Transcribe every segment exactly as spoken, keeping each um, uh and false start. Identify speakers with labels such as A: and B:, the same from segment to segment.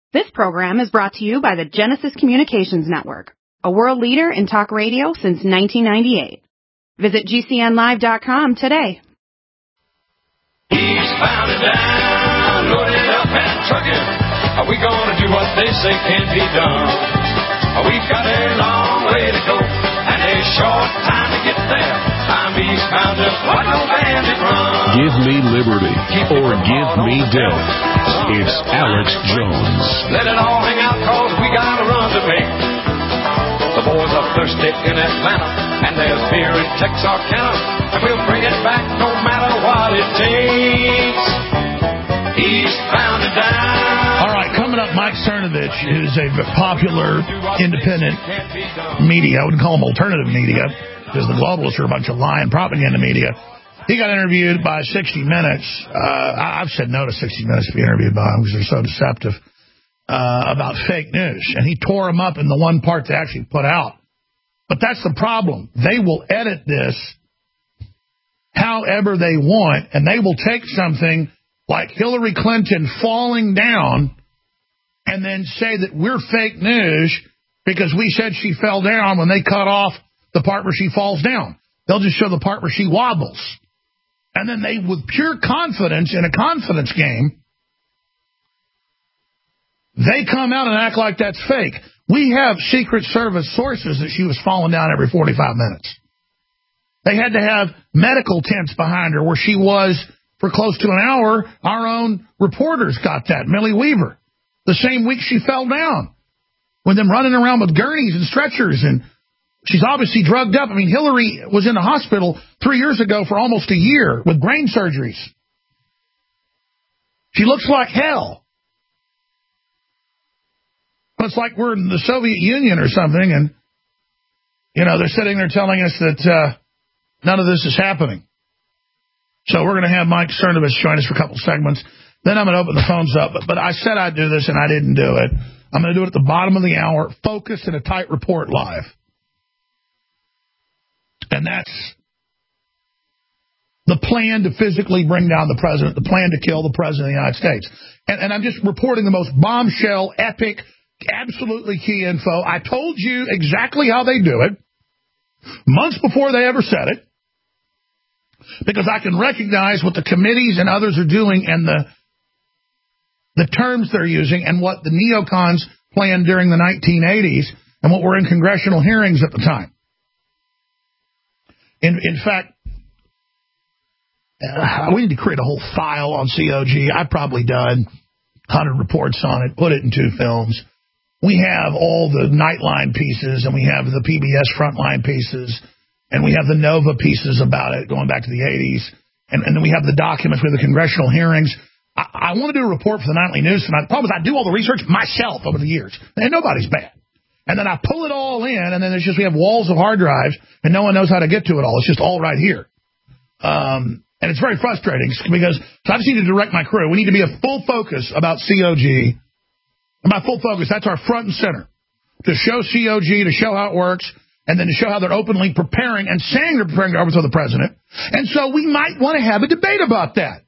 A: This program is brought to you by the Genesis Communications Network, a world leader in talk radio since nineteen ninety-eight. Visit G C N live dot com today.
B: He's bound and down, loaded up and trucking. Are we gonna do what they say can be done? We've got a long way to go and a short time to get there. I'm eastbound, just like no bandit run.
C: Give me liberty or give me death. It's Alex Jones.
B: Let it all hang out, cause we got a run to make. The boys are thirsty in Atlanta, and there's beer in Texarkana, and we'll bring it back no matter what it takes. Eastbound and down.
D: All right, coming up, Mike Cernovich, who's a popular independent media. I wouldn't call him alternative media, because the globalists are a bunch of lying propaganda media. He got interviewed by sixty minutes. Uh, I've said no to sixty minutes to be interviewed by them because they're so deceptive, uh, about fake news. And he tore them up in the one part they actually put out. But that's the problem. They will edit this however they want, and they will take something like Hillary Clinton falling down and then say that we're fake news because we said she fell down when they cut off the part where she falls down. They'll just show the part where she wobbles. And then they, with pure confidence in a confidence game, they come out and act like that's fake. We have Secret Service sources that she was falling down every forty-five minutes. They had to have medical tents behind her where she was for close to an hour. Our own reporters got that, Millie Weaver. The same week she fell down, with them running around with gurneys and stretchers, and she's obviously drugged up. I mean, Hillary was in the hospital three years ago for almost a year with brain surgeries. She looks like hell. It's like we're in the Soviet Union or something, and, you know, they're sitting there telling us that uh, none of this is happening. So we're going to have Mike Cernovich join us for a couple segments. Then I'm going to open the phones up. But, but I said I'd do this, and I didn't do it. I'm going to do it at the bottom of the hour, focused in a tight report live. And that's the plan to physically bring down the president, the plan to kill the president of the United States. And, and I'm just reporting the most bombshell, epic, absolutely key info. I told you exactly how they do it, months before they ever said it, because I can recognize what the committees and others are doing and the the terms they're using and what the neocons planned during the nineteen eighties and what were in congressional hearings at the time. In, in fact, uh, we need to create a whole file on C O G. I've probably done one hundred reports on it, put it in two films. We have all the Nightline pieces, and we have the P B S Frontline pieces, and we have the Nova pieces about it going back to the eighties, and, and then we have the documents with the congressional hearings. I, I want to do a report for the Nightly News tonight. The problem is I do all the research myself over the years, and nobody's bad. And then I pull it all in, and then it's just we have walls of hard drives, and no one knows how to get to it all. It's just all right here. Um, and it's very frustrating because so I just need to direct my crew. We need to be a full focus about C O G. And by full focus, that's our front and center. To show C O G, to show how it works, and then to show how they're openly preparing and saying they're preparing to overthrow the president. And so we might want to have a debate about that.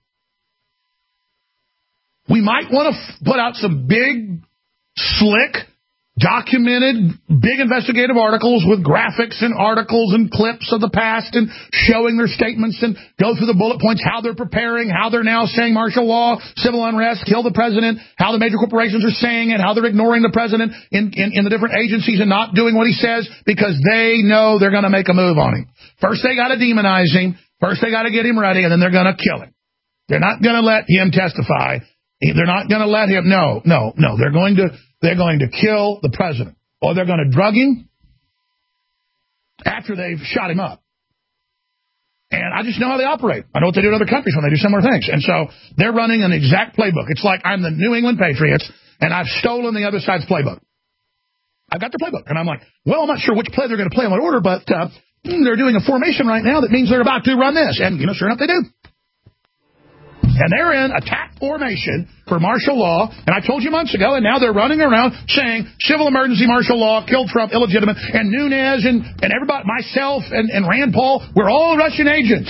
D: We might want to f- put out some big, slick, documented, big investigative articles with graphics and articles and clips of the past and showing their statements and go through the bullet points, how they're preparing, how they're now saying martial law, civil unrest, kill the president, how the major corporations are saying it, how they're ignoring the president in, in, in the different agencies and not doing what he says because they know they're going to make a move on him. First, they got to demonize him. First, they got to get him ready, and then they're going to kill him. They're not going to let him testify. They're not going to let him. No, no, no. They're going to. They're going to kill the president, or they're going to drug him after they've shot him up. And I just know how they operate. I know what they do in other countries when they do similar things. And so they're running an exact playbook. It's like I'm the New England Patriots, and I've stolen the other side's playbook. I've got their playbook. And I'm like, well, I'm not sure which play they're going to play in what order, but uh, they're doing a formation right now that means they're about to run this. And, you know, sure enough, they do. And they're in attack formation for martial law. And I told you months ago, and now they're running around saying civil emergency martial law, killed Trump, illegitimate. And Nunes and, and everybody, myself and, and Rand Paul, we're all Russian agents.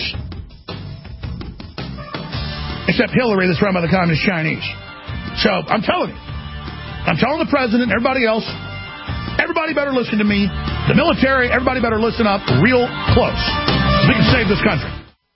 D: Except Hillary, that's run by the Communist Chinese. So I'm telling you, I'm telling the president, everybody else, everybody better listen to me. The military, everybody better listen up real close. We can save this country.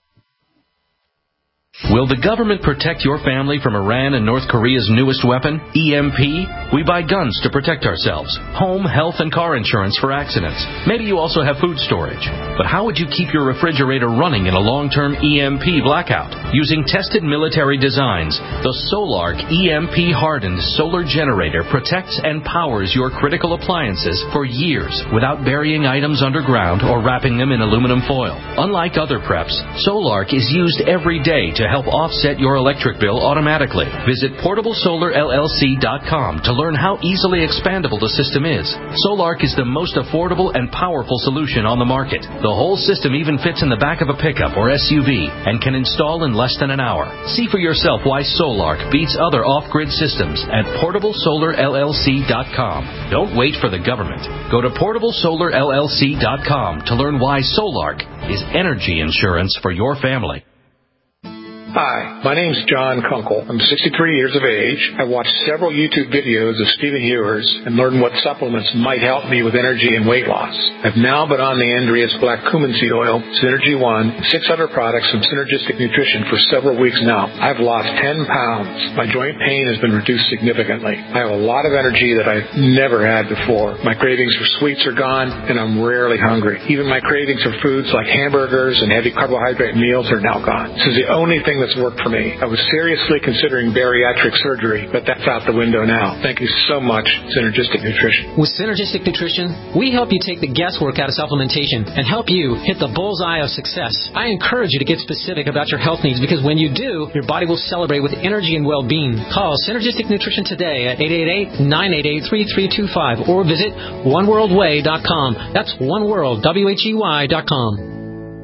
E: Will the government protect your family from Iran and North Korea's newest weapon, E M P? We buy guns to protect ourselves, home, health, and car insurance for accidents. Maybe you also have food storage. But how would you keep your refrigerator running in a long-term E M P blackout? Using tested military designs, the Solark E M P-hardened solar generator protects and powers your critical appliances for years without burying items underground or wrapping them in aluminum foil. Unlike other preps, Solark is used every day to help offset your electric bill automatically. Visit portable solar L L C dot com to learn how easily expandable the system is. Solark is the most affordable and powerful solution on the market. The whole system even fits in the back of a pickup or S U V and can install in less than an hour. See for yourself why Solark beats other off-grid systems at portable solar L L C dot com. Don't wait for the government. Go to portable solar L L C dot com to learn why Solark is energy insurance for your family.
F: Hi, my name's John Kunkel. I'm sixty-three years of age. I watched several YouTube videos of Stephen Ewers and learned what supplements might help me with energy and weight loss. I've now been on the Andreas Black Cumin Seed Oil, Synergy One, six other products from Synergistic Nutrition for several weeks now. I've lost ten pounds. My joint pain has been reduced significantly. I have a lot of energy that I've never had before. My cravings for sweets are gone, and I'm rarely hungry. Even my cravings for foods like hamburgers and heavy carbohydrate meals are now gone. This is the only thing that's worked for me. I was seriously considering bariatric surgery, but that's out the window now. Thank you so much, Synergistic Nutrition.
G: With Synergistic Nutrition, we help you take the guesswork out of supplementation and help you hit the bullseye of success. I encourage you to get specific about your health needs because when you do, your body will celebrate with energy and well-being. Call Synergistic Nutrition today at eight eight eight, nine eight eight, three three two five or visit one world way dot com. That's oneworld, W H E Y dot com.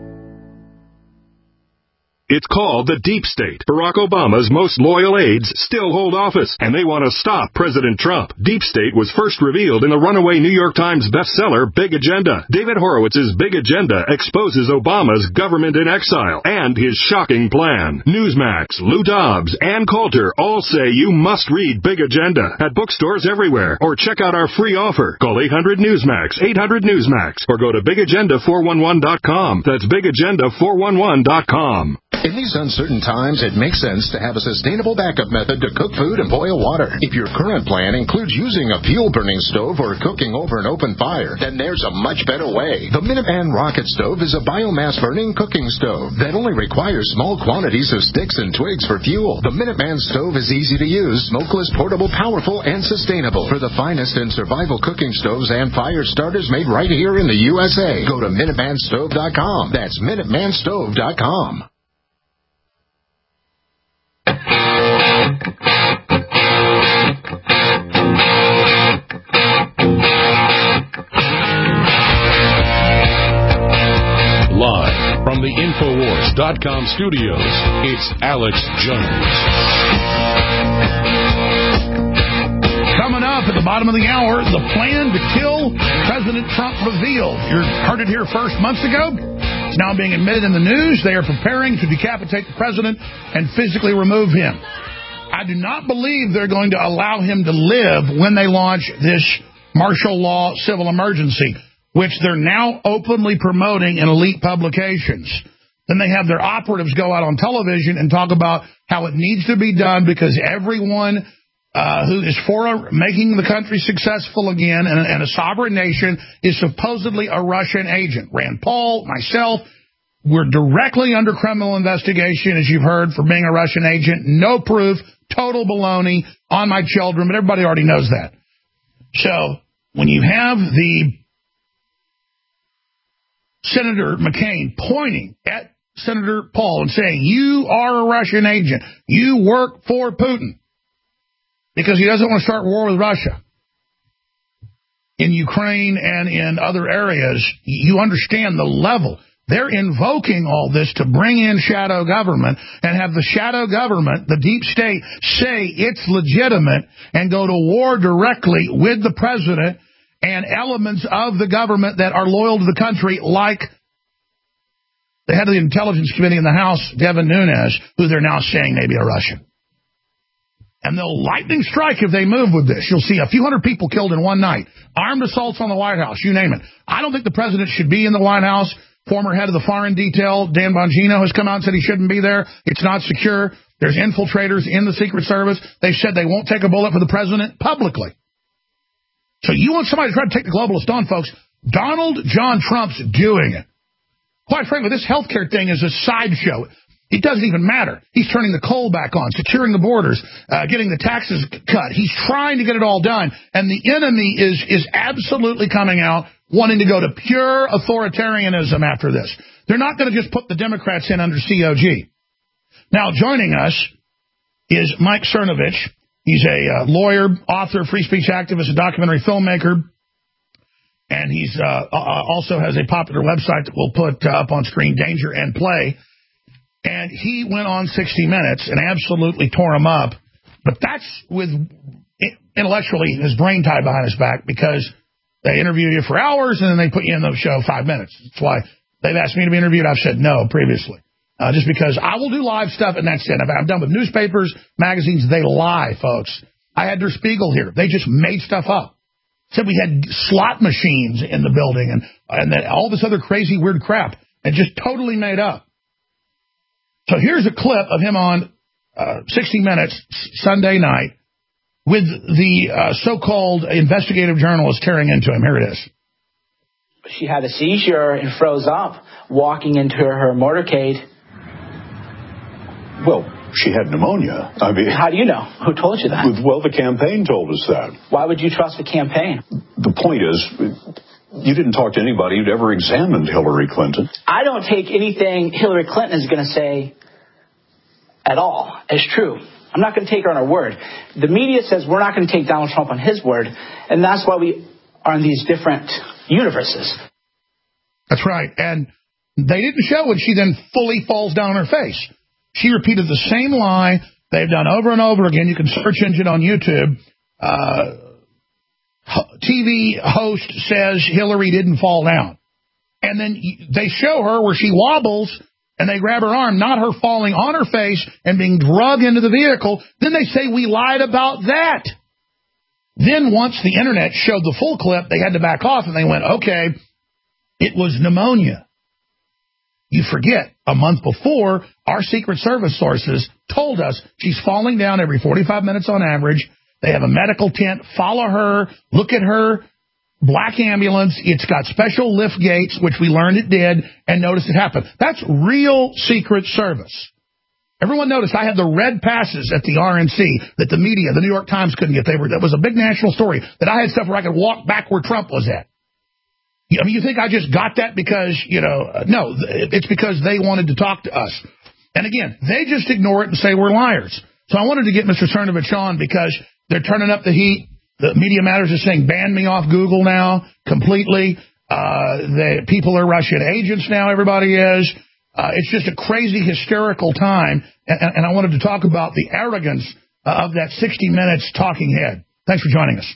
C: It's called the Deep State. Barack Obama's most loyal aides still hold office, and they want to stop President Trump. Deep State was first revealed in the runaway New York Times bestseller, Big Agenda. David Horowitz's Big Agenda exposes Obama's government in exile and his shocking plan. Newsmax, Lou Dobbs, and Coulter all say you must read Big Agenda at bookstores everywhere, or check out our free offer. Call eight hundred Newsmax, eight hundred Newsmax, or go to big agenda four one one dot com. That's big agenda four one one dot com.
H: In these uncertain times, it makes sense to have a sustainable backup method to cook food and boil water. If your current plan includes using a fuel-burning stove or cooking over an open fire, then there's a much better way. The Minuteman Rocket Stove is a biomass-burning cooking stove that only requires small quantities of sticks and twigs for fuel. The Minuteman Stove is easy to use, smokeless, portable, powerful, and sustainable. For the finest in survival cooking stoves and fire starters made right here in the U S A, go to minuteman stove dot com. That's minuteman stove dot com.
C: Live from the Infowars dot com studios, it's Alex Jones.
D: Coming up at the bottom of the hour, the plan to kill President Trump revealed. You heard it here first months ago. It's now being admitted in the news. They are preparing to decapitate the president and physically remove him. I do not believe they're going to allow him to live when they launch this martial law civil emergency, which they're now openly promoting in elite publications. Then they have their operatives go out on television and talk about how it needs to be done because everyone uh, who is for making the country successful again and, and a sovereign nation is supposedly a Russian agent. Rand Paul, myself, we're directly under criminal investigation, as you've heard, for being a Russian agent. No proof, total baloney on my children, but everybody already knows that. So when you have the Senator McCain pointing at Senator Paul and saying, you are a Russian agent, you work for Putin, because he doesn't want to start war with Russia in Ukraine and in other areas, you understand the level. They're invoking all this to bring in shadow government and have the shadow government, the deep state, say it's legitimate and go to war directly with the president and elements of the government that are loyal to the country, like the head of the Intelligence Committee in the House, Devin Nunes, who they're now saying may be a Russian. And they'll lightning strike if they move with this. You'll see a few hundred people killed in one night. Armed assaults on the White House, you name it. I don't think the president should be in the White House. Former head of the foreign detail, Dan Bongino, has come out and said he shouldn't be there. It's not secure. There's infiltrators in the Secret Service. They've said they won't take a bullet for the president publicly. So you want somebody to try to take the globalists on, folks. Donald John Trump's doing it. Quite frankly, this healthcare thing is a sideshow. It doesn't even matter. He's turning the coal back on, securing the borders, uh, getting the taxes cut. He's trying to get it all done. And the enemy is is absolutely coming out, wanting to go to pure authoritarianism after this. They're not going to just put the Democrats in under C O G. Now, joining us is Mike Cernovich. He's a uh, lawyer, author, free speech activist, a documentary filmmaker. And he's uh, uh, also has a popular website that we'll put uh, up on screen, Danger and Play. And he went on sixty minutes and absolutely tore him up. But that's with intellectually his brain tied behind his back, because they interview you for hours and then they put you in the show five minutes. That's why they've asked me to be interviewed. I've said no previously, uh, just because I will do live stuff and that's it. I'm done with newspapers, magazines. They lie, folks. I had Der Spiegel here. They just made stuff up. Said we had slot machines in the building and, and then all this other crazy, weird crap, and just totally made up. So here's a clip of him on uh, sixty minutes Sunday night with the uh, so-called investigative journalist tearing into him. Here it is.
I: She had a seizure and froze up walking into her motorcade.
J: Well, she had pneumonia. I mean,
I: how do you know? Who told you that?
J: Well, the campaign told us that.
I: Why would you trust the campaign?
J: The point is, you didn't talk to anybody who'd ever examined Hillary Clinton.
I: I don't take anything Hillary Clinton is going to say at all as true. I'm not going to take her on her word. The media says we're not going to take Donald Trump on his word, and that's why we are in these different universes.
D: That's right. And they didn't show when she then fully falls down on her face. She repeated the same lie they've done over and over again. You can search engine on YouTube. Uh, T V host says Hillary didn't fall down. And then they show her where she wobbles and they grab her arm, not her falling on her face and being drugged into the vehicle. Then they say we lied about that. Then once the internet showed the full clip, they had to back off and they went, okay, it was pneumonia. You forget, a month before, our Secret Service sources told us she's falling down every forty-five minutes on average. They have a medical tent. Follow her. Look at her. Black ambulance. It's got special lift gates, which we learned it did, and notice it happened. That's real Secret Service. Everyone noticed I had the red passes at the R N C that the media, the New York Times couldn't get. They were, that was a big national story, that I had stuff where I could walk back where Trump was at. I mean, you think I just got that because, you know, uh, no, it's because they wanted to talk to us. And again, they just ignore it and say we're liars. So I wanted to get Mister Cernovich on because they're turning up the heat. The Media Matters is saying ban me off Google now completely. Uh, the people are Russian agents now, everybody is. Uh, it's just a crazy, hysterical time. And, and I wanted to talk about the arrogance of that sixty minutes talking head. Thanks for joining us.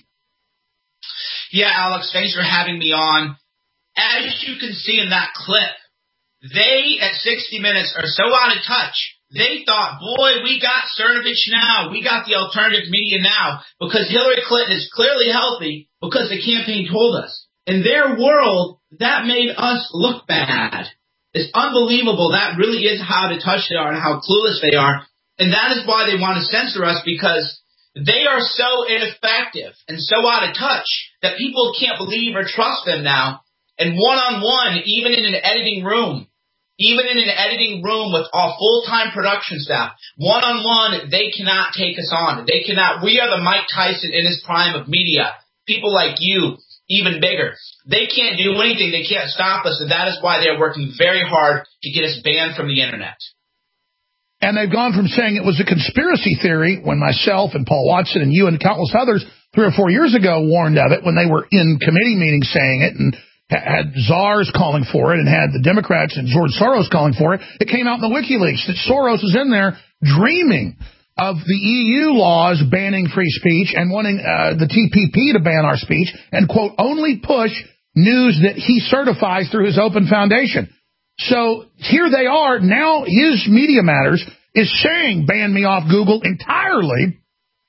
K: Yeah, Alex, thanks for having me on. As you can see in that clip, they at sixty minutes are so out of touch. They thought, boy, we got Cernovich now. We got the alternative media now because Hillary Clinton is clearly healthy because the campaign told us. In their world, that made us look bad. It's unbelievable. That really is how out of touch they are and how clueless they are. And that is why they want to censor us, because they are so ineffective and so out of touch that people can't believe or trust them now. And one-on-one, even in an editing room, even in an editing room with a full-time production staff, one-on-one, they cannot take us on. They cannot. We are the Mike Tyson in his prime of media. People like you, even bigger. They can't do anything. They can't stop us, and that is why they're working very hard to get us banned from the Internet.
D: And they've gone from saying it was a conspiracy theory when myself and Paul Watson and you and countless others three or four years ago warned of it when they were in committee meetings saying it and had czars calling for it and had the Democrats and George Soros calling for it. It came out in the WikiLeaks that Soros is in there dreaming of the E U laws banning free speech and wanting uh, the T P P to ban our speech and, quote, only push news that he certifies through his open foundation. So here they are. Now his Media Matters is saying ban me off Google entirely.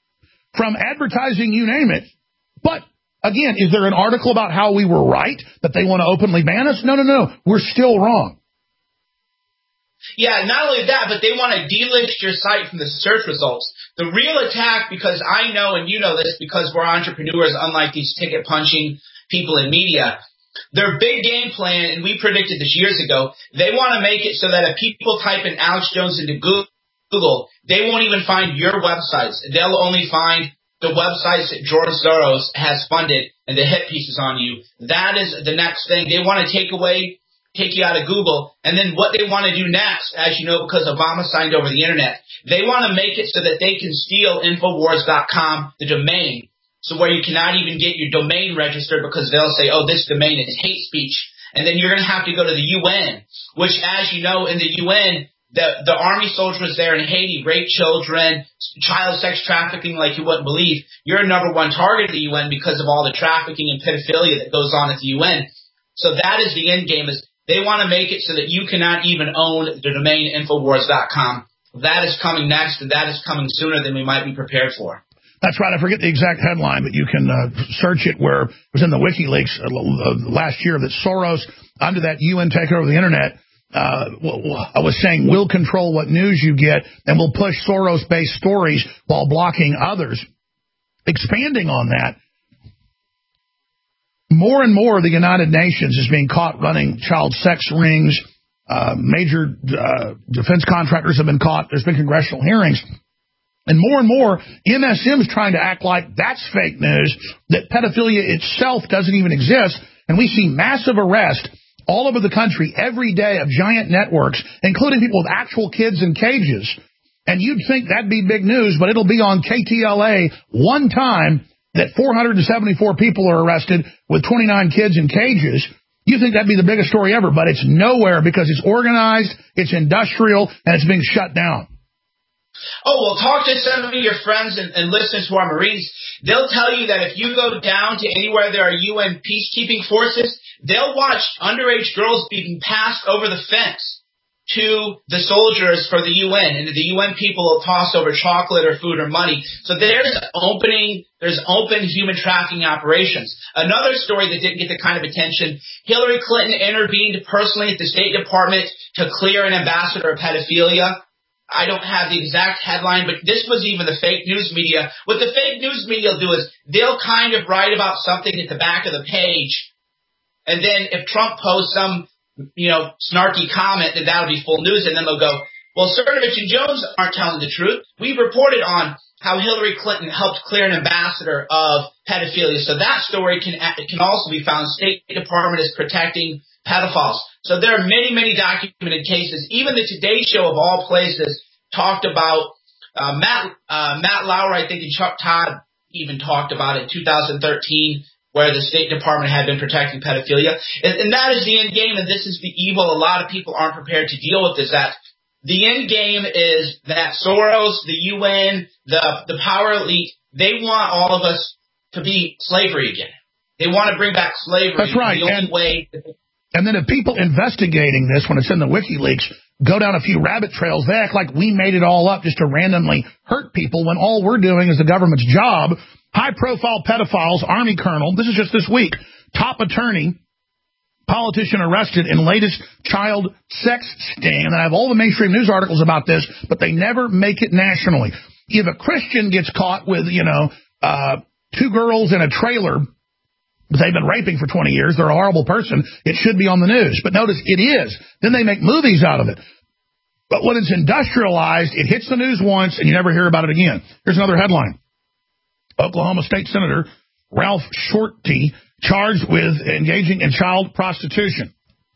D: from advertising, you name it. But, again, is there an article about how we were right, that they want to openly ban us? No, no, no. We're still wrong.
K: Yeah, not only that, but they want to delist your site from the search results. The real attack, because I know, and you know this, because we're entrepreneurs, unlike these ticket-punching people in media, their big game plan, and we predicted this years ago, they want to make it so that if people type in Alex Jones into Google, they won't even find your websites. They'll only find the websites that George Soros has funded and the hit pieces on you. That is the next thing. They want to take away, take you out of Google. And then what they want to do next, as you know, because Obama signed over the internet, they want to make it so that they can steal Infowars dot com, the domain, so where you cannot even get your domain registered because they'll say, oh, this domain is hate speech. And then you're going to have to go to the U N, which, as you know, in the U N, The, the army soldiers there in Haiti rape children, child sex trafficking like you wouldn't believe. You're a number one target at the U N because of all the trafficking and pedophilia that goes on at the U N. So that is the end game, is they want to make it so that you cannot even own the domain Infowars dot com. That is coming next, and that is coming sooner than we might be prepared for.
D: That's right. I forget the exact headline, but you can uh, search it where it was in the WikiLeaks uh, last year that Soros, under that U N takeover of the internet, Uh, I was saying we'll control what news you get, and we'll push Soros-based stories while blocking others. Expanding on that, more and more the United Nations is being caught running child sex rings. Uh, major uh, defense contractors have been caught. There's been congressional hearings. And more and more, M S M is trying to act like that's fake news, that pedophilia itself doesn't even exist. And we see massive arrest all over the country every day of giant networks, including people with actual kids in cages. And you'd think that'd be big news, but it'll be on K T L A one time that four hundred seventy-four people are arrested with twenty-nine kids in cages. You think that'd be the biggest story ever, but it's nowhere because it's organized, it's industrial, and it's being shut down.
K: Oh, well, talk to some of your friends and, and listen to our Marines. They'll tell you that if you go down to anywhere there are U N peacekeeping forces, they'll watch underage girls being passed over the fence to the soldiers for the U N, and the U N people will toss over chocolate or food or money. So there's opening, there's open human trafficking operations. Another story that didn't get the kind of attention, Hillary Clinton intervened personally at the State Department to clear an ambassador of pedophilia. I don't have the exact headline, but this was even the fake news media. What the fake news media will do is they'll kind of write about something at the back of the page, and then if Trump posts some, you know, snarky comment, then that'll be full news, and then they'll go, well, Cernovich and Jones aren't telling the truth. We reported on how Hillary Clinton helped clear an ambassador of pedophilia, so that story can can also be found. State Department is protecting pedophiles. So there are many, many documented cases. Even the Today Show, of all places, talked about uh, Matt uh, Matt Lauer, I think, and Chuck Todd even talked about it in two thousand thirteen, where the State Department had been protecting pedophilia. And, and that is the end game, and this is the evil a lot of people aren't prepared to deal with, is that the end game is that Soros, the U N, the, the power elite, they want all of us to be slavery again. They want to bring back slavery.
D: That's right.
K: The only
D: and-
K: way...
D: And then if people investigating this, when it's in the WikiLeaks, go down a few rabbit trails, they act like we made it all up just to randomly hurt people when all we're doing is the government's job. High-profile pedophiles, Army colonel, this is just this week, top attorney, politician arrested in latest child sex sting. And I have all the mainstream news articles about this, but they never make it nationally. If a Christian gets caught with, you know, uh, two girls in a trailer, they've been raping for twenty years, they're a horrible person, it should be on the news. But notice, it is. Then they make movies out of it. But when it's industrialized, it hits the news once, and you never hear about it again. Here's another headline. Oklahoma State Senator Ralph Shorty charged with engaging in child prostitution.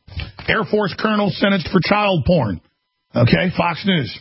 D: Air Force colonel sentenced for child porn. Okay, Fox News.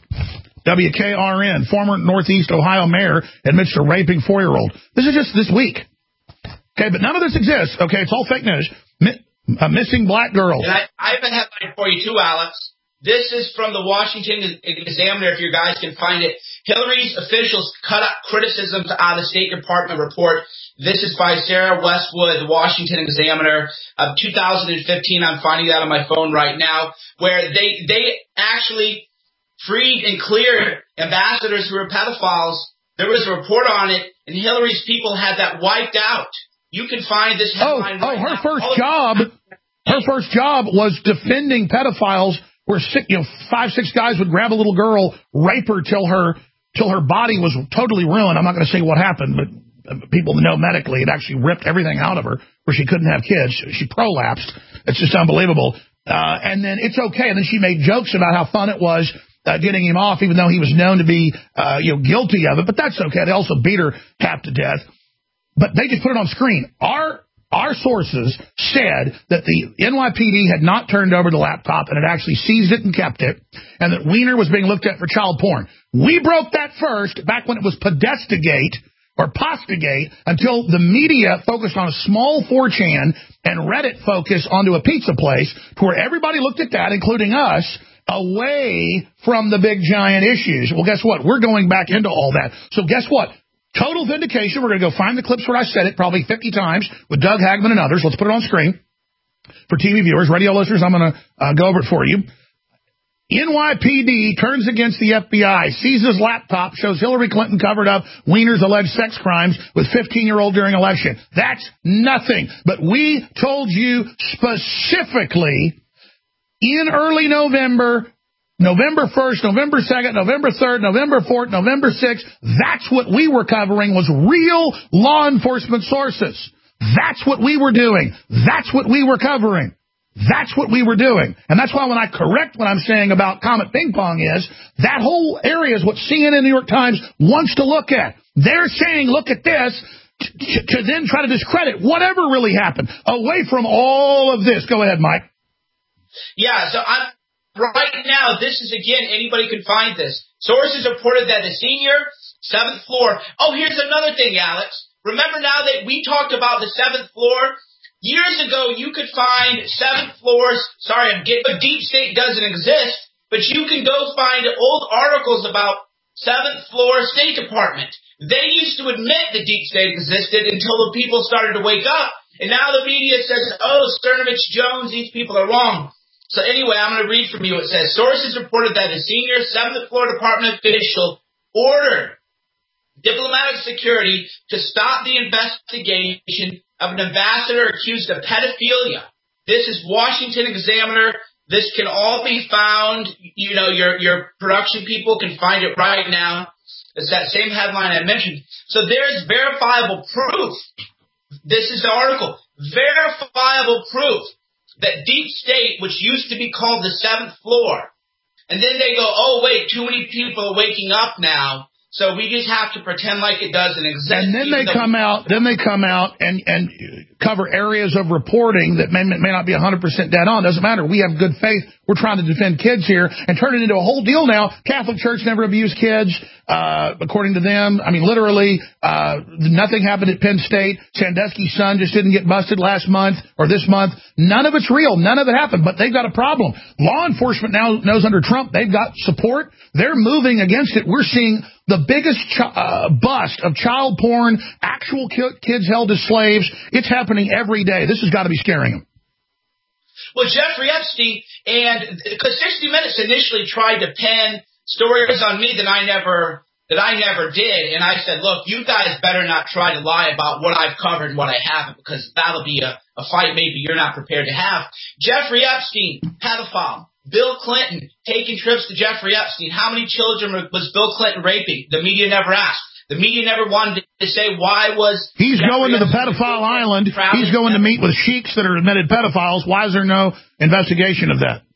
D: W K R N, former Northeast Ohio mayor, admits to raping four-year-old. This is just this week. Okay, but none of this exists. Okay, it's all fake news. Mi- a missing black girl.
K: And I, I have a headline for you, too, Alex. This is from the Washington Examiner, if you guys can find it. Hillary's officials cut up criticisms out of the State Department report. This is by Sarah Westwood, the Washington Examiner, of two thousand fifteen. I'm finding that on my phone right now, where they, they actually freed and cleared ambassadors who were pedophiles. There was a report on it and Hillary's people had that wiped out. You can find this headline
D: Oh,
K: right
D: oh her
K: now.
D: first
K: All
D: job, her first job was defending pedophiles where six, you know, five, six guys would grab a little girl, rape her till her till her body was totally ruined. I'm not going to say what happened, but people know medically it actually ripped everything out of her where she couldn't have kids. She prolapsed. It's just unbelievable. Uh, and then it's okay. And then she made jokes about how fun it was uh, getting him off, even though he was known to be uh, you know, guilty of it. But that's okay. They also beat her half to death. But they just put it on screen. Our our sources said that the N Y P D had not turned over the laptop and had actually seized it and kept it, and that Weiner was being looked at for child porn. We broke that first back when it was Podestagate or Postagate until the media focused on a small four chan and Reddit focused onto a pizza place to where everybody looked at that, including us, away from the big giant issues. Well, guess what? We're going back into all that. So guess what? Total vindication. We're going to go find the clips where I said it probably fifty times with Doug Hagman and others. Let's put it on screen for T V viewers. Radio listeners, I'm going to uh, go over it for you. N Y P D turns against the F B I, seizes laptop, shows Hillary Clinton covered up Weiner's alleged sex crimes with fifteen-year-old during election. That's nothing. But we told you specifically in early November, November first, November second, November third, November fourth, November sixth, that's what we were covering was real law enforcement sources. That's what we were doing. That's what we were covering. That's what we were doing. And that's why when I correct what I'm saying about Comet Ping Pong is, that whole area is what C N N and New York Times wants to look at. They're saying, look at this, to, to then try to discredit whatever really happened away from all of this. Go ahead, Mike.
K: Yeah, so I'm... Right now, this is, again, anybody can find this. Sources reported that the senior, seventh floor. Oh, here's another thing, Alex. Remember now that we talked about the seventh floor? Years ago, you could find seventh floors. Sorry, I'm getting, but Deep State doesn't exist, but you can go find old articles about seventh floor State Department. They used to admit the Deep State existed until the people started to wake up. And now the media says, oh, Cernovich Jones, these people are wrong. So anyway, I'm going to read from you. It says, sources reported that a senior seventh floor department official ordered diplomatic security to stop the investigation of an ambassador accused of pedophilia. This is Washington Examiner. This can all be found. You know, your, your production people can find it right now. It's that same headline I mentioned. So there's verifiable proof. This is the article. Verifiable proof that Deep State, which used to be called the seventh floor, and then they go, oh, wait, too many people are waking up now, so we just have to pretend like it doesn't exist.
D: And then they come out, then they come out and, and cover areas of reporting that may, may not be one hundred percent dead on. Doesn't matter. We have good faith. We're trying to defend kids here and turn it into a whole deal now. Catholic Church never abused kids, uh, according to them. I mean, literally, uh, nothing happened at Penn State. Sandusky's son just didn't get busted last month or this month. None of it's real. None of it happened, but they've got a problem. Law enforcement now knows under Trump they've got support. They're moving against it. We're seeing the biggest ch- uh, bust of child porn, actual ki- kids held as slaves. It's happening every day. This has got to be scaring them.
K: Well, Jeffrey Epstein, and because sixty minutes initially tried to pen stories on me that I never that I never did, and I said, look, you guys better not try to lie about what I've covered and what I haven't, because that'll be a, a fight maybe you're not prepared to have. Jeffrey Epstein, pedophile. Bill Clinton taking trips to Jeffrey Epstein. How many children was Bill Clinton raping? The media never asked. The media never wanted to say why was...
D: He's
K: Jeffrey
D: going to the
K: Epstein
D: pedophile island. He's going to meet with sheiks that are admitted pedophiles. Why is there no investigation of that?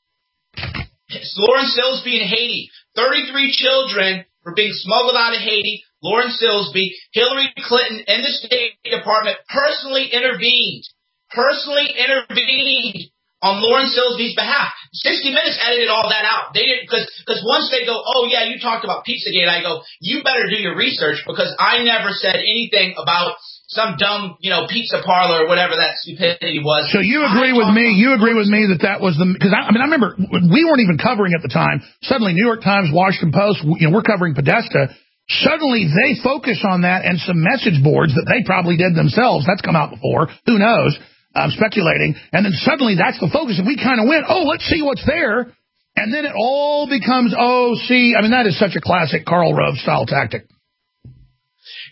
K: Lawrence Silsby in Haiti. thirty-three children were being smuggled out of Haiti. Lawrence Silsby, Hillary Clinton, and the State Department personally intervened. Personally intervened on Lawrence Silsby's behalf. sixty minutes edited all that out. They didn't, because because once they go, oh yeah, you talked about Pizzagate, I go, you better do your research, because I never said anything about some dumb, you know, pizza parlor or whatever that stupidity was.
D: So you agree I with me? You agree with me that that was the? Because I, I mean, I remember we weren't even covering at the time. Suddenly, New York Times, Washington Post, you know, we're covering Podesta. Suddenly, they focus on that and some message boards that they probably did themselves. That's come out before. Who knows? I'm speculating, and then suddenly that's the focus, and we kind of went, oh, let's see what's there, and then it all becomes, oh, see, I mean, that is such a classic Karl Rove style tactic.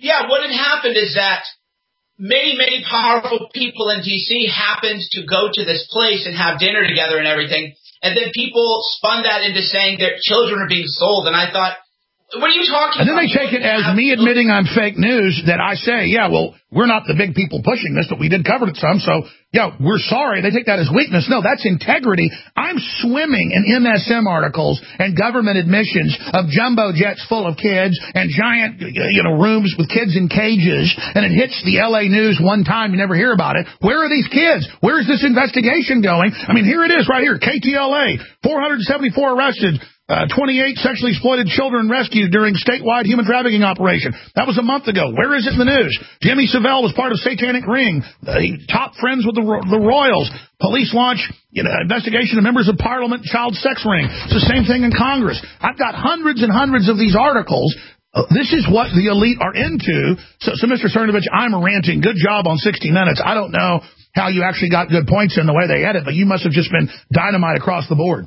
K: Yeah, what had happened is that many, many powerful people in D C happened to go to this place and have dinner together and everything. And then people spun that into saying their children are being sold. And I thought, what are you talking about?
D: And then they take it as me admitting I'm fake news that I say, yeah, well, we're not the big people pushing this, but we did cover it some. So, yeah, we're sorry. They take that as weakness. No, that's integrity. I'm swimming in M S M articles and government admissions of jumbo jets full of kids and giant, you know, rooms with kids in cages. And it hits the L A news one time. You never hear about it. Where are these kids? Where is this investigation going? I mean, here it is right here. K T L A, four hundred seventy-four arrested. Uh, twenty-eight sexually exploited children rescued during statewide human trafficking operation. That was a month ago. Where is it in the news? Jimmy Savile was part of Satanic Ring. Uh, top friends with the, the Royals. Police launch you know, investigation of members of Parliament child sex ring. It's the same thing in Congress. I've got hundreds and hundreds of these articles. Uh, this is what the elite are into. So, so Mister Cernovich, I'm ranting. Good job on sixty minutes. I don't know how you actually got good points in the way they edit, but you must have just been dynamite across the board.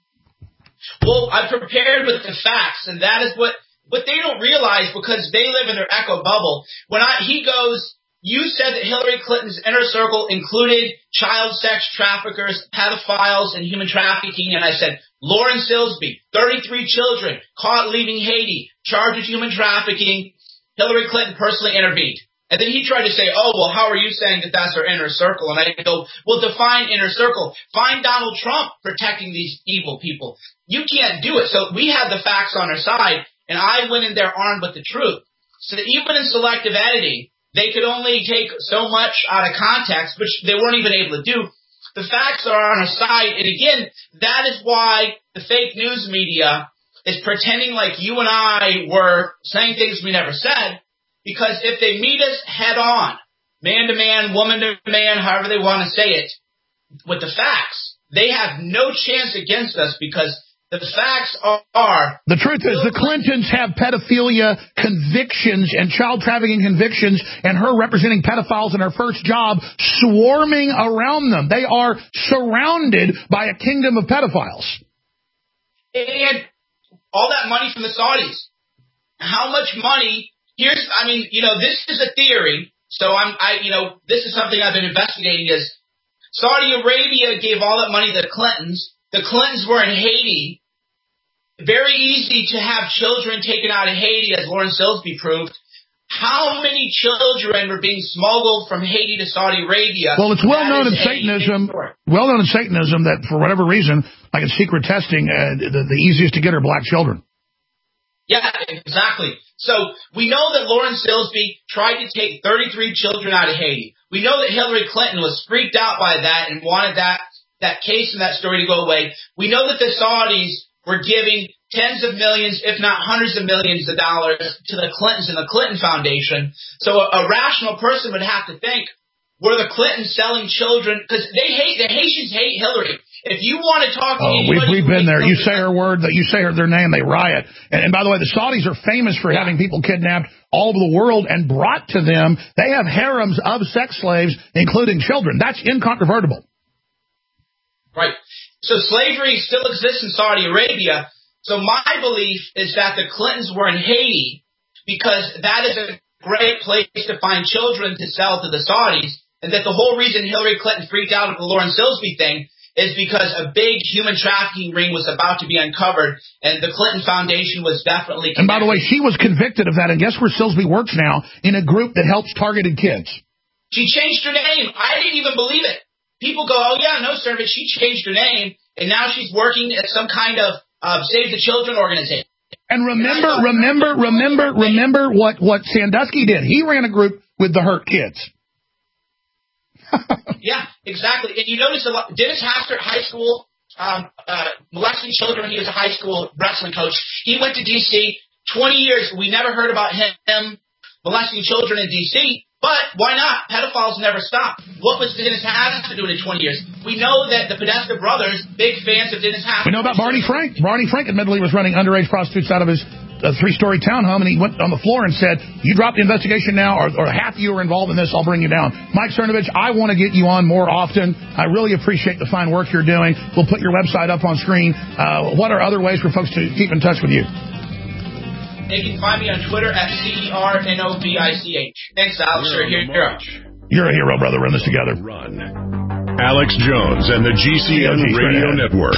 K: Well, I prepared with the facts, and that is what, what they don't realize because they live in their echo bubble. When I, he goes, you said that Hillary Clinton's inner circle included child sex traffickers, pedophiles, and human trafficking, and I said, Lauren Silsby, thirty-three children, caught leaving Haiti, charged with human trafficking, Hillary Clinton personally intervened. And then he tried to say, oh, well, how are you saying that that's our inner circle? And I go, well, define inner circle. Find Donald Trump protecting these evil people. You can't do it. So we had the facts on our side, and I went in there armed with the truth. So that even in selective editing, they could only take so much out of context, which they weren't even able to do. The facts are on our side. And again, that is why the fake news media is pretending like you and I were saying things we never said. Because if they meet us head on, man to man, woman to man, however they want to say it, with the facts, they have no chance against us because the facts are... are
D: the truth is the Clintons have pedophilia convictions and child trafficking convictions and her representing pedophiles in her first job swarming around them. They are surrounded by a kingdom of pedophiles.
K: And all that money from the Saudis. How much money... Here's, I mean, you know, this is a theory, so I'm, I, you know, this is something I've been investigating is Saudi Arabia gave all that money to the Clintons. The Clintons were in Haiti. Very easy to have children taken out of Haiti, as Lauren Silsby proved. How many children were being smuggled from Haiti to Saudi Arabia?
D: Well, it's well known in Satanism, well known in Satanism that for whatever reason, like in secret testing, uh, the, the easiest to get are black children.
K: Yeah, exactly. So we know that Lauren Silsby tried to take thirty-three children out of Haiti. We know that Hillary Clinton was freaked out by that and wanted that, that case and that story to go away. We know that the Saudis were giving tens of millions, if not hundreds of millions of dollars to the Clintons and the Clinton Foundation. So a, a rational person would have to think, were the Clintons selling children? Because they hate, the Haitians hate Hillary. If you want to talk to
D: oh,
K: anybody...
D: We've, we've been there. You say her word, that you say her, their name, they riot. And, and by the way, the Saudis are famous for yeah. having people kidnapped all over the world and brought to them. They have harems of sex slaves, including children. That's incontrovertible.
K: Right. So slavery still exists in Saudi Arabia. So my belief is that the Clintons were in Haiti because that is a great place to find children to sell to the Saudis. And that the whole reason Hillary Clinton freaked out at the Lauren Silsby thing is because a big human trafficking ring was about to be uncovered, and the Clinton Foundation was definitely connected.
D: And by the way, she was convicted of that, and guess where Silsby works now? In a group that helps targeted kids.
K: She changed her name. I didn't even believe it. People go, oh, yeah, no, sir, but she changed her name, and now she's working at some kind of uh, Save the Children organization.
D: And remember, and remember, remember, remember what, what Sandusky did. He ran a group with the hurt kids.
K: Yeah, exactly. And you notice a lot. Dennis Hastert, high school, um, uh, molesting children. He was a high school wrestling coach. He went to D C twenty years. We never heard about him molesting children in D C. But why not? Pedophiles never stop. What was Dennis Hastert doing in twenty years? We know that the Podesta brothers, big fans of Dennis Hastert.
D: We know about Barney Frank. Barney Frank admittedly was running underage prostitutes out of his a three-story townhome, and he went on the floor and said, you drop the investigation now, or, or half of you are involved in this, I'll bring you down. Mike Cernovich, I want to get you on more often. I really appreciate the fine work you're doing. We'll put your website up on screen. Uh, what are other ways for folks to keep in touch with you?
K: They can find me on Twitter at C E R N O V I C H. Thanks, Alex. You're a hero.
D: You're a hero, brother. We're in this together.
C: Run. Alex Jones and the G C N Radio Network.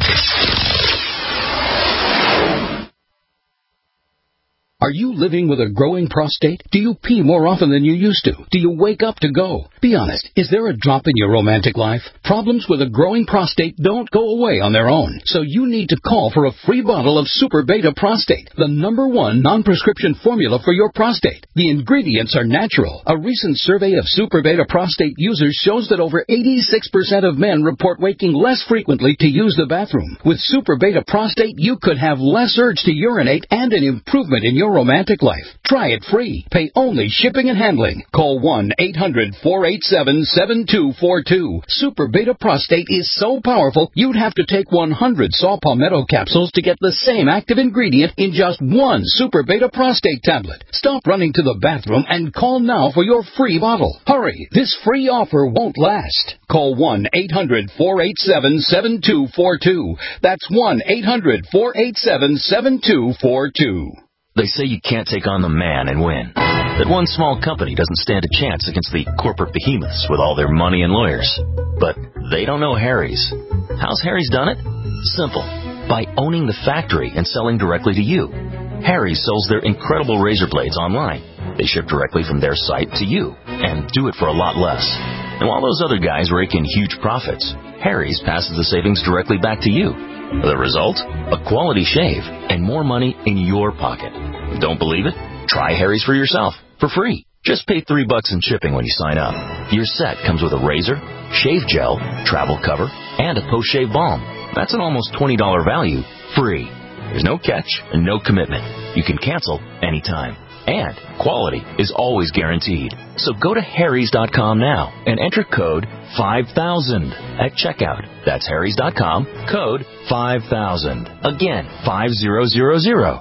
L: Are you living with a growing prostate? Do you pee more often than you used to? Do you wake up to go? Be honest, is there a drop in your romantic life? Problems with a growing prostate don't go away on their own, so you need to call for a free bottle of Super Beta Prostate, the number one non-prescription formula for your prostate. The ingredients are natural. A recent survey of Super Beta Prostate users shows that over eighty-six percent of men report waking less frequently to use the bathroom. With Super Beta Prostate, you could have less urge to urinate and an improvement in your romantic life. Try it free. Pay only shipping and handling. Call one eight hundred four eight seven seven two four two. Super Beta Prostate is so powerful, you'd have to take one hundred saw palmetto capsules to get the same active ingredient in just one Super Beta Prostate tablet. Stop running to the bathroom and call now for your free bottle. Hurry, this free offer won't last. Call one eight hundred four eight seven seven two four two. That's one eight hundred four eight seven seven two four two.
E: They say you can't take on the man and win. That one small company doesn't stand a chance against the corporate behemoths with all their money and lawyers. But they don't know Harry's. How's Harry's done it? Simple. By owning the factory and selling directly to you. Harry's sells their incredible razor blades online. They ship directly from their site to you and do it for a lot less. And while those other guys rake in huge profits, Harry's passes the savings directly back to you. The result? A quality shave and more money in your pocket. Don't believe it? Try Harry's for yourself for free. Just pay three bucks in shipping when you sign up. Your set comes with a razor, shave gel, travel cover, and a post-shave balm. That's an almost twenty dollars value, free. There's no catch and no commitment. You can cancel anytime. And quality is always guaranteed. So go to harrys dot com now and enter code five thousand at checkout. That's harrys dot com, code five thousand. Again, five thousand.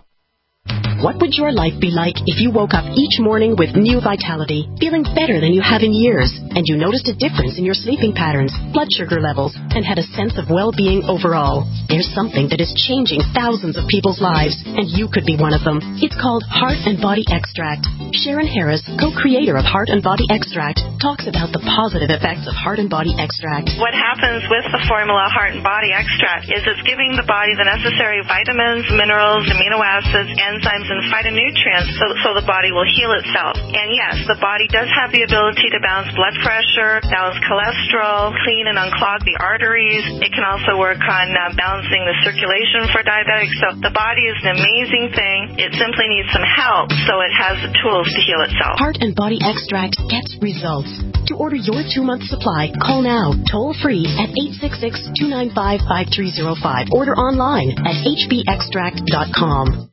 M: What would your life be like if you woke up each morning with new vitality, feeling better than you have in years, and you noticed a difference in your sleeping patterns, blood sugar levels, and had a sense of well-being overall? There's something that is changing thousands of people's lives, and you could be one of them. It's called Heart and Body Extract. Sharon Harris, co-creator of Heart and Body Extract, talks about the positive effects of Heart and Body Extract.
N: What happens with the formula Heart and Body Extract is it's giving the body the necessary vitamins, minerals, amino acids, enzymes, and phytonutrients so, so the body will heal itself. And yes, the body does have the ability to balance blood pressure, balance cholesterol, clean and unclog the arteries. It can also work on uh, balancing the circulation for diabetics. So the body is an amazing thing. It simply needs some help so it has the tools to heal itself.
M: Heart and Body Extract gets results. To order your two-month supply, call now, toll-free at eight six six, two nine five, five three zero five. Order online at h b extract dot com.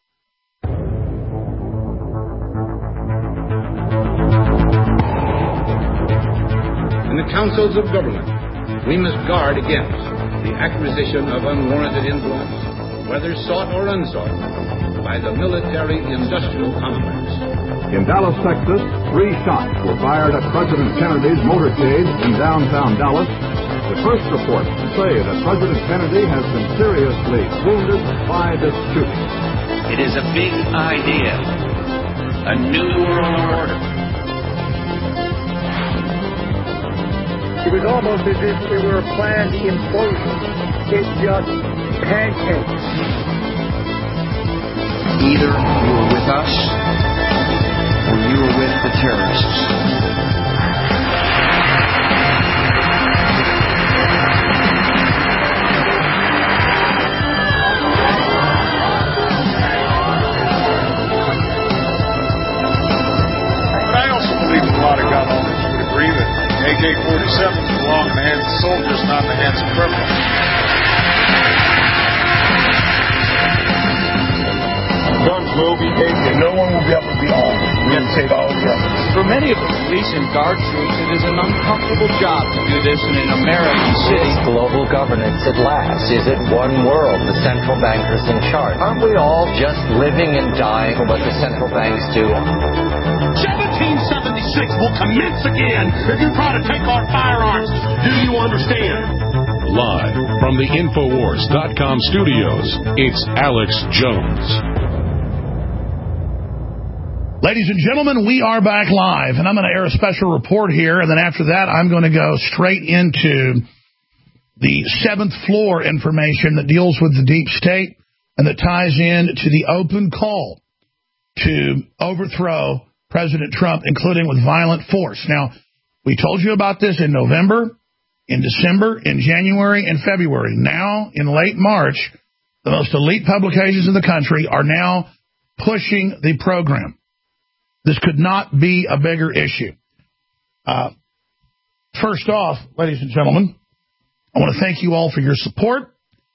O: In the councils of government, we must guard against the acquisition of unwarranted influence, whether sought or unsought, by the military-industrial complex.
P: In Dallas, Texas, three shots were fired at President Kennedy's motorcade in downtown Dallas. The first reports say that President Kennedy has been seriously wounded by this shooting.
Q: It is a big idea, a new world order.
R: It was almost as if they were a planned implosion. It's just pancakes.
Q: Either you were with us, or you were with the terrorists.
S: I also believe a lot of gun owners would agree that A K forty-sevens belong in the hands of soldiers, not in the hands of criminals.
T: Guns will be taken. No one will be able to be armed. We have to take all the evidence.
U: For many of the police and guard troops, it is an uncomfortable job to do this in an American city.
V: Global governance at last. Is it one world? The central bankers in charge. Aren't we all just living and dying for what the central banks do?
W: seventeen seventy-six will commence again if you try to take our firearms. Do you understand?
C: Live from the Infowars dot com studios, it's Alex Jones.
D: Ladies and gentlemen, we are back live, and I'm going to air a special report here, and then after that, I'm going to go straight into the seventh floor information that deals with the deep state and that ties in to the open call to overthrow President Trump, including with violent force. Now, we told you about this in November, in December, in January, and February. Now, in late March, the most elite publications in the country are now pushing the program. This could not be a bigger issue. Uh, first off, ladies and gentlemen, I want to thank you all for your support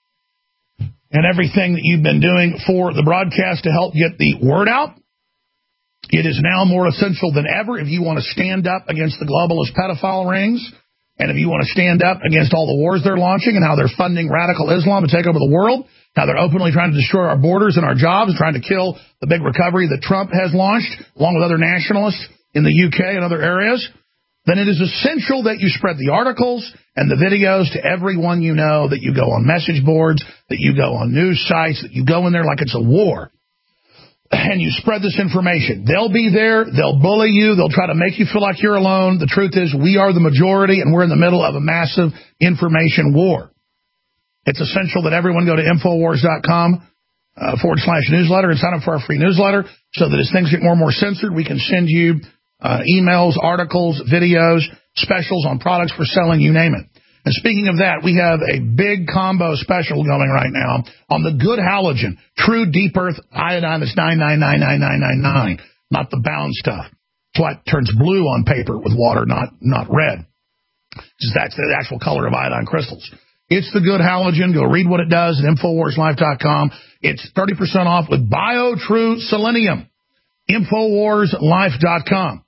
D: and everything that you've been doing for the broadcast to help get the word out. It is now more essential than ever if you want to stand up against the globalist pedophile rings, and if you want to stand up against all the wars they're launching and how they're funding radical Islam to take over the world, how they're openly trying to destroy our borders and our jobs, trying to kill the big recovery that Trump has launched, along with other nationalists in the U K and other areas, then it is essential that you spread the articles and the videos to everyone you know, that you go on message boards, that you go on news sites, that you go in there like it's a war, and you spread this information. They'll be there. They'll bully you. They'll try to make you feel like you're alone. The truth is we are the majority, and we're in the middle of a massive information war. It's essential that everyone go to Infowars.com uh, forward slash newsletter and sign up for our free newsletter so that as things get more and more censored, we can send you uh, emails, articles, videos, specials on products for selling, you name it. And speaking of that, we have a big combo special going right now on the good halogen, true deep earth iodine that's nine nine nine nine nine nine nine, not the bound stuff. That's why it turns blue on paper with water, not, not red. That's the actual color of iodine crystals. It's the good halogen. Go read what it does at Infowars Life dot com. It's thirty percent off with BioTrue Selenium. Infowars Life dot com.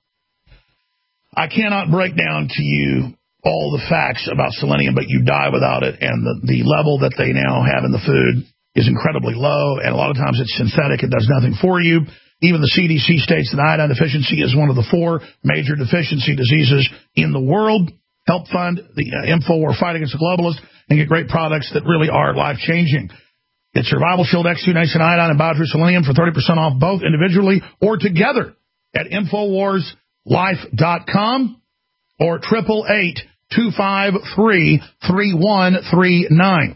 D: I cannot break down to you all the facts about selenium, but you die without it, and the, the level that they now have in the food is incredibly low, and a lot of times it's synthetic. It does nothing for you. Even the C D C states that iodine deficiency is one of the four major deficiency diseases in the world. Help fund the uh, InfoWar fight against the globalists and get great products that really are life-changing. Get Survival Shield X two Niacin Iodine and BioTrue Selenium for thirty percent off both individually or together at Infowars Life dot com or triple eight two five three three one three nine.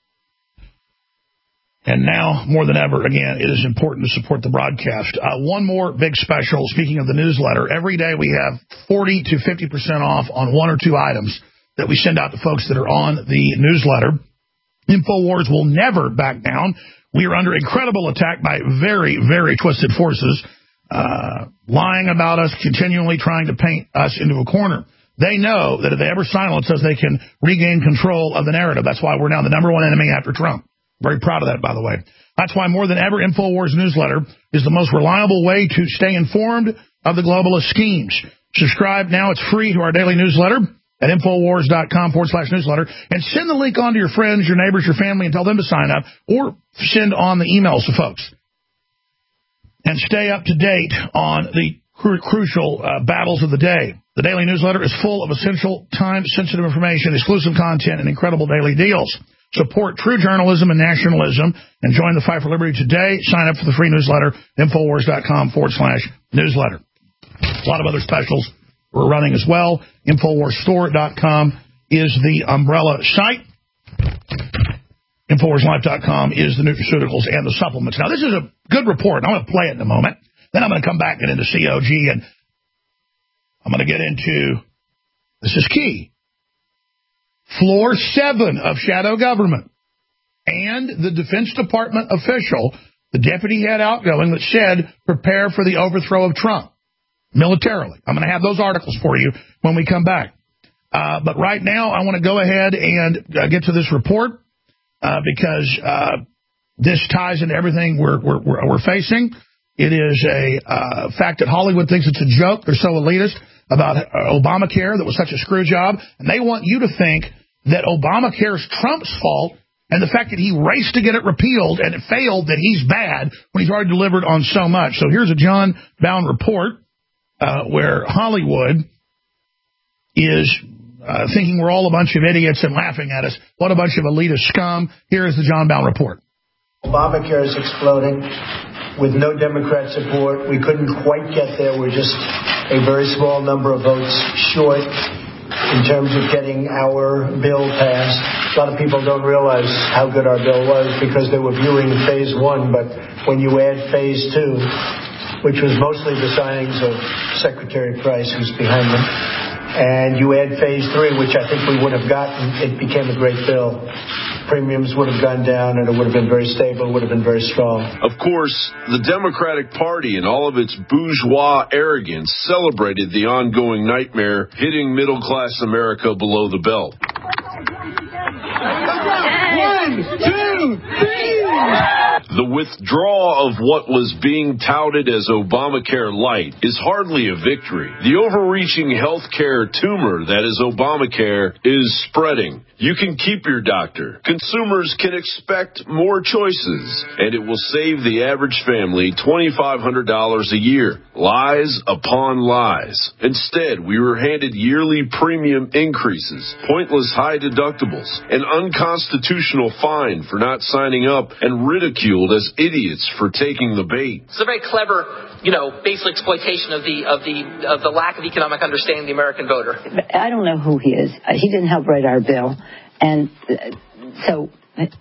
D: And now, more than ever, again, it is important to support the broadcast. Uh, one more big special, speaking of the newsletter. Every day we have forty to fifty percent off on one or two items that we send out to folks that are on the newsletter. InfoWars will never back down. We are under incredible attack by very, very twisted forces, uh, lying about us, continually trying to paint us into a corner. They know that if they ever silence us, they can regain control of the narrative. That's why we're now the number one enemy after Trump. Very proud of that, by the way. That's why more than ever, InfoWars newsletter is the most reliable way to stay informed of the globalist schemes. Subscribe now. It's free to our daily newsletter at Infowars.com forward slash newsletter. And send the link on to your friends, your neighbors, your family, and tell them to sign up. Or send on the emails to folks. And stay up to date on the cru- crucial uh, battles of the day. The daily newsletter is full of essential, time-sensitive information, exclusive content, and incredible daily deals. Support true journalism and nationalism and join the fight for liberty today. Sign up for the free newsletter, Infowars.com forward slash newsletter. A lot of other specials we're running as well. Infowars Store dot com is the umbrella site. Infowars Life dot com is the nutraceuticals and the supplements. Now, this is a good report. I'm going to play it in a moment. Then I'm going to come back and into C O G, and I'm going to get into, this is key, Floor seven of shadow government, and the Defense Department official, the deputy head outgoing, that said, prepare for the overthrow of Trump militarily. I'm going to have those articles for you when we come back. Uh, but right now, I want to go ahead and uh, get to this report uh, because uh, this ties into everything we're, we're, we're facing. It is a uh, fact that Hollywood thinks it's a joke. They're so elitist about uh, Obamacare that was such a screw job, and they want you to think that Obamacare is Trump's fault, and the fact that he raced to get it repealed and it failed, that he's bad when he's already delivered on so much. So here's a John Bound report uh, where Hollywood is uh, thinking we're all a bunch of idiots and laughing at us. What a bunch of elitist scum. Here is the John Bound report.
A: Obamacare is exploding. with no Democrat support. We couldn't quite get there. We're just a very small number of votes short in terms of getting our bill passed. A lot of people don't realize how good our bill was because they were viewing phase one, but when you add phase two, which was mostly the signings of Secretary Price, who's behind them, and you add phase three, which I think we would have gotten, it became a great bill. Premiums would have gone down, and it would have been very stable, would have been very strong.
B: Of course, the Democratic Party and all of its bourgeois arrogance celebrated the ongoing nightmare hitting middle-class America below the belt.
W: One, two, three!
B: The withdrawal of what was being touted as Obamacare Light is hardly a victory. The overreaching health care tumor that is Obamacare is spreading. You can keep your doctor. Consumers can expect more choices, and it will save the average family two thousand five hundred dollars a year. Lies upon lies. Instead, we were handed yearly premium increases, pointless high deductibles, an unconstitutional fine for not signing up, and ridiculed as idiots for taking the bait.
F: It's a very clever, you know, basic exploitation of the of the of the lack of economic understanding of the American voter.
X: I don't know who he is. He didn't help write our bill, and so,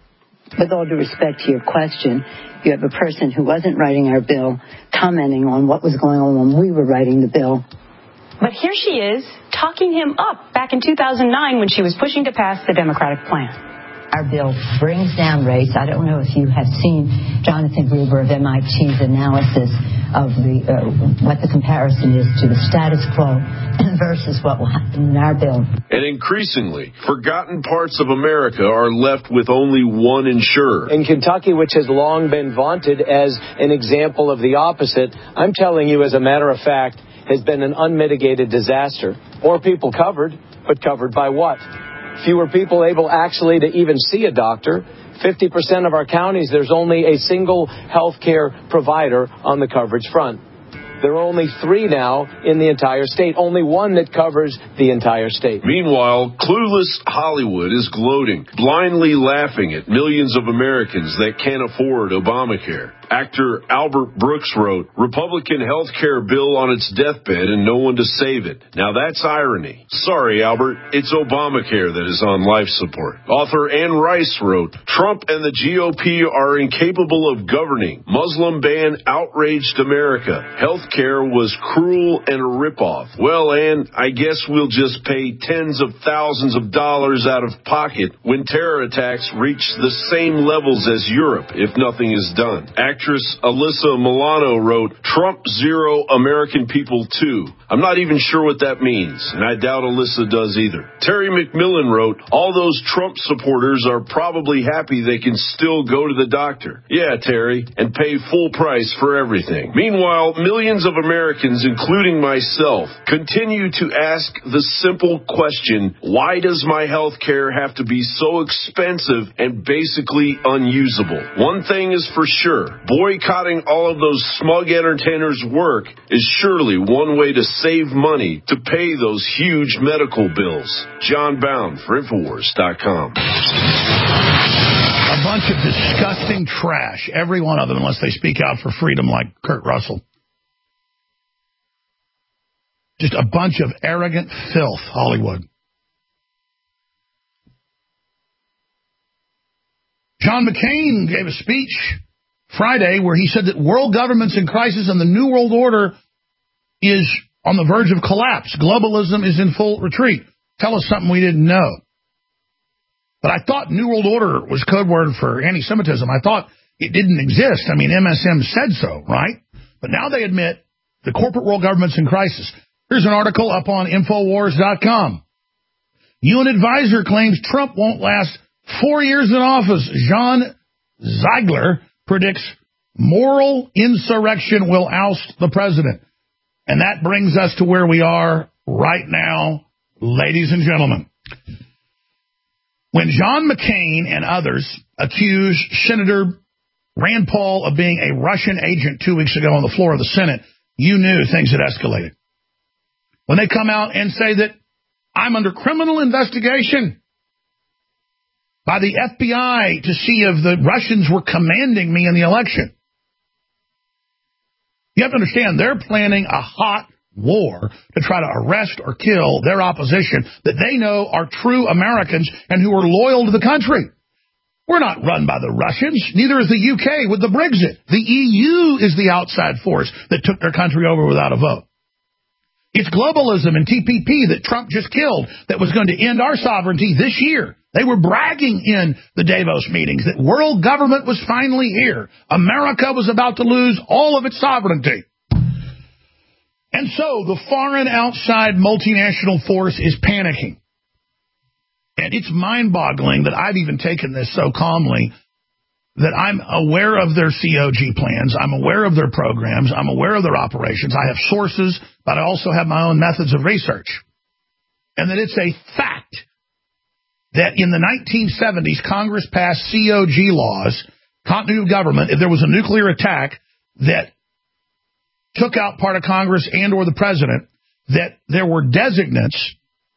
X: with all due respect to your question, you have a person who wasn't writing our bill commenting on what was going on when we were writing the bill.
Y: But here she is talking him up back in two thousand nine when she was pushing to pass the Democratic plan.
X: Our bill brings down rates. I don't know if you have seen Jonathan Gruber of M I T's analysis of the uh, what the comparison is to the status quo versus what will happen in our bill.
B: And increasingly, forgotten parts of America are left with only one insurer.
Z: In Kentucky, which has long been vaunted as an example of the opposite, I'm telling you, as a matter of fact, has been an unmitigated disaster. More people covered, but covered by what? Fewer people able actually to even see a doctor. fifty percent of our counties, there's only a single health care provider on the coverage front. There are only three now in the entire state, only one that covers the entire state.
B: Meanwhile, clueless Hollywood is gloating, blindly laughing at millions of Americans that can't afford Obamacare. Actor Albert Brooks wrote, Republican health care bill on its deathbed and no one to save it. Now that's irony. Sorry, Albert, it's Obamacare that is on life support. Author Ann Rice wrote, Trump and the G O P are incapable of governing. Muslim ban outraged America. Health care was cruel and a ripoff. Well, Ann, I guess we'll just pay tens of thousands of dollars out of pocket when terror attacks reach the same levels as Europe if nothing is done. Actress Alyssa Milano wrote, Trump zero, American people two. I'm not even sure what that means, and I doubt Alyssa does either. Terry McMillan wrote, all those Trump supporters are probably happy they can still go to the doctor. Yeah, Terry, and pay full price for everything. Meanwhile, millions of Americans, including myself, continue to ask the simple question, why does my health care have to be so expensive and basically unusable? One thing is for sure, boycotting all of those smug entertainers' work is surely one way to save money to pay those huge medical bills. John Bound for Infowars dot com.
D: A bunch of disgusting trash, every one of them, unless they speak out for freedom like Kurt Russell. Just a bunch of arrogant filth, Hollywood. John McCain gave a speech Friday where he said that world government's in crisis and the New World Order is on the verge of collapse. Globalism is in full retreat. Tell us something we didn't know. But I thought New World Order was code word for anti-Semitism. I thought it didn't exist. I mean, M S M said so, right? But now they admit the corporate world government's in crisis. Here's an article up on Infowars dot com. U N advisor claims Trump won't last four years in office. John Ziegler predicts moral insurrection will oust the president. And that brings us to where we are right now, ladies and gentlemen. When John McCain and others accused Senator Rand Paul of being a Russian agent two weeks ago on the floor of the Senate, you knew things had escalated. When they come out and say that I'm under criminal investigation by the F B I to see if the Russians were commanding me in the election. You have to understand, they're planning a hot war to try to arrest or kill their opposition that they know are true Americans and who are loyal to the country. We're not run by the Russians. Neither is the U K with the Brexit. The E U is the outside force that took their country over without a vote. It's globalism and T P P that Trump just killed that was going to end our sovereignty this year. They were bragging in the Davos meetings that world government was finally here. America was about to lose all of its sovereignty. And so the foreign outside multinational force is panicking. And it's mind-boggling that I've even taken this so calmly, that I'm aware of their C O G plans, I'm aware of their programs, I'm aware of their operations, I have sources, but I also have my own methods of research. And that it's a fact that in the nineteen seventies, Congress passed C O G laws, continuity of government, if there was a nuclear attack that took out part of Congress and or the president, that there were designates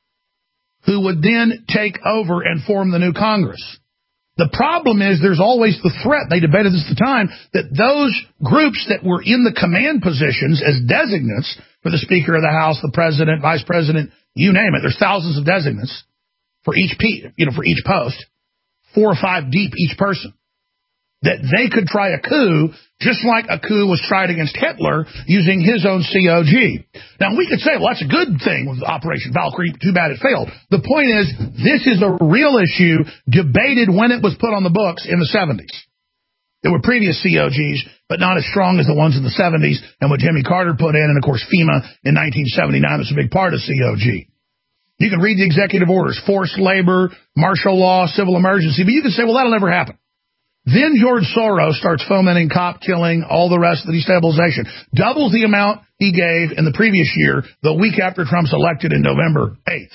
D: who would then take over and form the new Congress. The problem is there's always the threat, they debated this at the time, that those groups that were in the command positions as designates for the Speaker of the House, the President, Vice President, you name it, there's thousands of designates for each, you know, for each post, four or five deep each person, that they could try a coup just like a coup was tried against Hitler using his own C O G. Now, we could say, well, that's a good thing with Operation Valkyrie. Too bad it failed. The point is, this is a real issue debated when it was put on the books in the seventies. There were previous C O Gs, but not as strong as the ones in the seventies and what Jimmy Carter put in. And, of course, FEMA in nineteen seventy-nine was a big part of C O G. You can read the executive orders, forced labor, martial law, civil emergency, but you can say, well, that'll never happen. Then George Soros starts fomenting cop killing, all the rest of the destabilization. Doubles the amount he gave in the previous year, the week after Trump's elected in November eighth.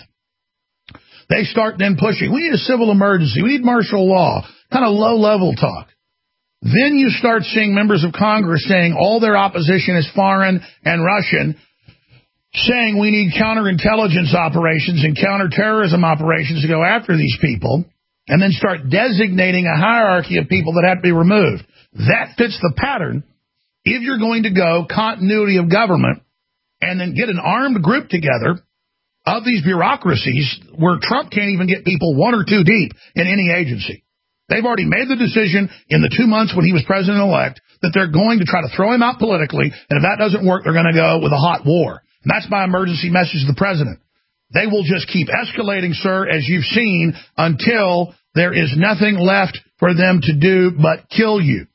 D: They start then pushing, we need a civil emergency, we need martial law, kind of low-level talk. Then you start seeing members of Congress saying all their opposition is foreign and Russian, saying we need counterintelligence operations and counterterrorism operations to go after these people, and then start designating a hierarchy of people that have to be removed. That fits the pattern. If you're going to go continuity of government and then get an armed group together of these bureaucracies where Trump can't even get people one or two deep in any agency. They've already made the decision in the two months when he was president-elect that they're going to try to throw him out politically, and if that doesn't work, they're going to go with a hot war. And that's my emergency message to the president. They will just keep escalating, sir, as you've seen, until there is nothing left for them to do but kill you.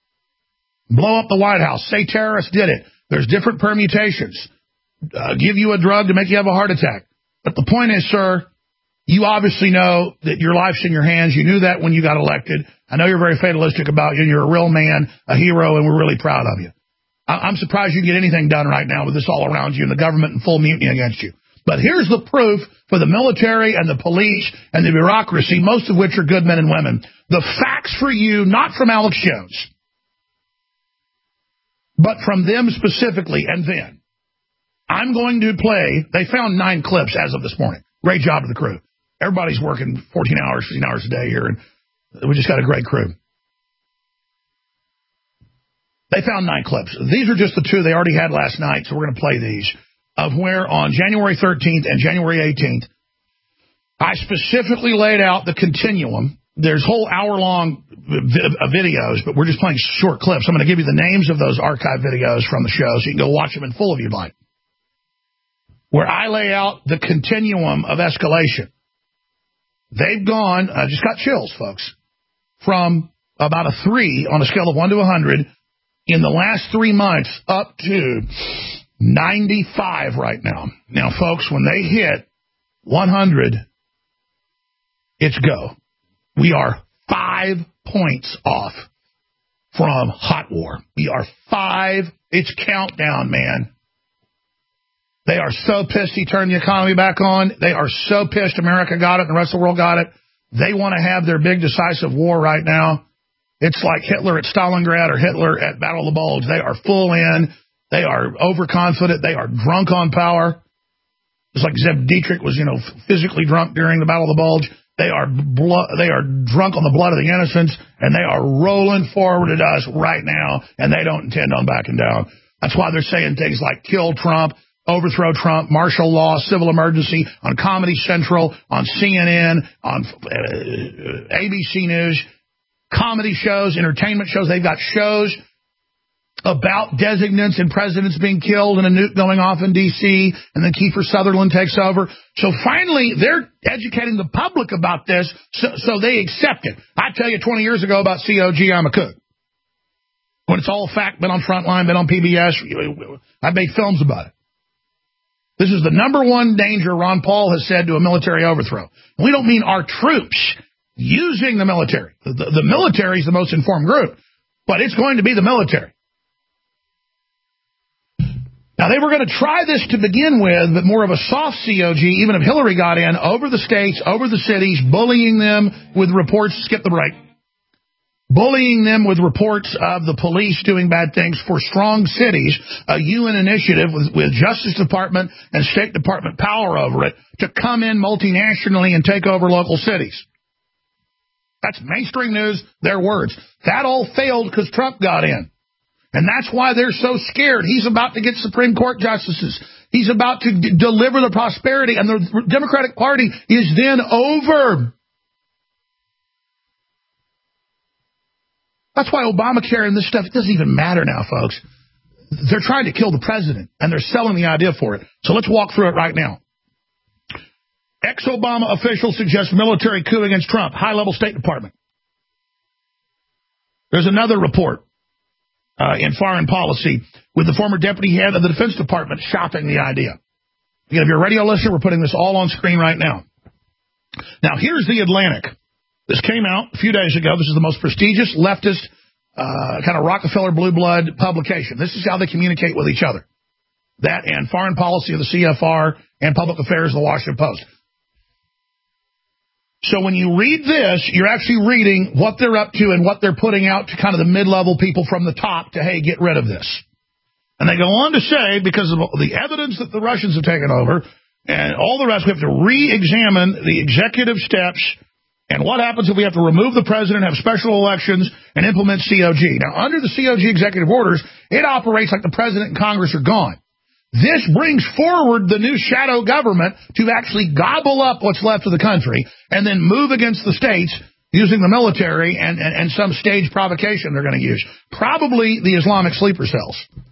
D: Blow up the White House. Say terrorists did it. There's different permutations. Uh, give you a drug to make you have a heart attack. But the point is, sir, you obviously know that your life's in your hands. You knew that when you got elected. I know you're very fatalistic about you, and you're a real man, a hero, and we're really proud of you. I- I'm surprised you can get anything done right now with this all around you and the government in full mutiny against you. But here's the proof for the military and the police and the bureaucracy, most of which are good men and women. The facts for you, not from Alex Jones, but from them specifically. And then I'm going to play, they found nine clips as of this morning. Great job to the crew. Everybody's working fourteen hours, fifteen hours a day here, and we just got a great crew. They found nine clips. These are just the two they already had last night, so we're going to play these. Of where on January thirteenth and January eighteenth, I specifically laid out the continuum. There's whole hour-long videos, but we're just playing short clips. I'm going to give you the names of those archive videos from the show so you can go watch them in full if you'd like. Where I lay out the continuum of escalation. They've gone, I just got chills, folks, from about a three on a scale of one to one hundred in the last three months up to ninety-five right now. Now, folks, when they hit one hundred, it's go. We are five points off from hot war. We are five. It's countdown, man. They are so pissed he turned the economy back on. They are so pissed America got it and the rest of the world got it. They want to have their big decisive war right now. It's like Hitler at Stalingrad or Hitler at Battle of the Bulge. They are full in. They are overconfident. They are drunk on power. It's like Zeb Dietrich was, you know, physically drunk during the Battle of the Bulge. They are blood, they are drunk on the blood of the innocents, and they are rolling forward at us right now, and they don't intend on backing down. That's why they're saying things like kill Trump, overthrow Trump, martial law, civil emergency on Comedy Central, on C N N, on uh, A B C News, comedy shows, entertainment shows. They've got shows about designates and presidents being killed and a nuke going off in D C, and then Kiefer Sutherland takes over. So finally, they're educating the public about this, so, so they accept it. I tell you twenty years ago about C O G, I'm a kook. When it's all fact, been on Frontline, been on P B S, I made films about it. This is the number one danger Ron Paul has said to a military overthrow. We don't mean our troops using the military. The, the military is the most informed group, but it's going to be the military. Now, they were going to try this to begin with, but more of a soft C O G, even if Hillary got in, over the states, over the cities, bullying them with reports, skip the break, bullying them with reports of the police doing bad things for strong cities, a U N initiative with, with Justice Department and State Department power over it to come in multinationally and take over local cities. That's mainstream news, their words. That all failed because Trump got in. And that's why they're so scared. He's about to get Supreme Court justices. He's about to d- deliver the prosperity, and the Democratic Party is then over. That's why Obamacare and this stuff, it doesn't even matter now, folks. They're trying to kill the president, and they're selling the idea for it. So let's walk through it right now. Ex-Obama official suggests military coup against Trump. High-level State Department. There's another report uh, in foreign policy with the former deputy head of the Defense Department shopping the idea. Again, if you're a radio listener, we're putting this all on screen right now. Now, here's the Atlantic. This came out a few days ago. This is the most prestigious leftist uh, kind of Rockefeller blue blood publication. This is how they communicate with each other. That and foreign policy of the C F R and public affairs of the Washington Post. So when you read this, you're actually reading what they're up to and what they're putting out to kind of the mid-level people from the top to, hey, get rid of this. And they go on to say, because of the evidence that the Russians have taken over and all the rest, we have to re-examine the executive steps and what happens if we have to remove the president, have special elections, and implement C O G. Now, under the C O G executive orders, it operates like the president and Congress are gone. This brings forward the new shadow government to actually gobble up what's left of the country and then move against the states using the military and, and, and some staged provocation they're going to use. Probably the Islamic sleeper cells.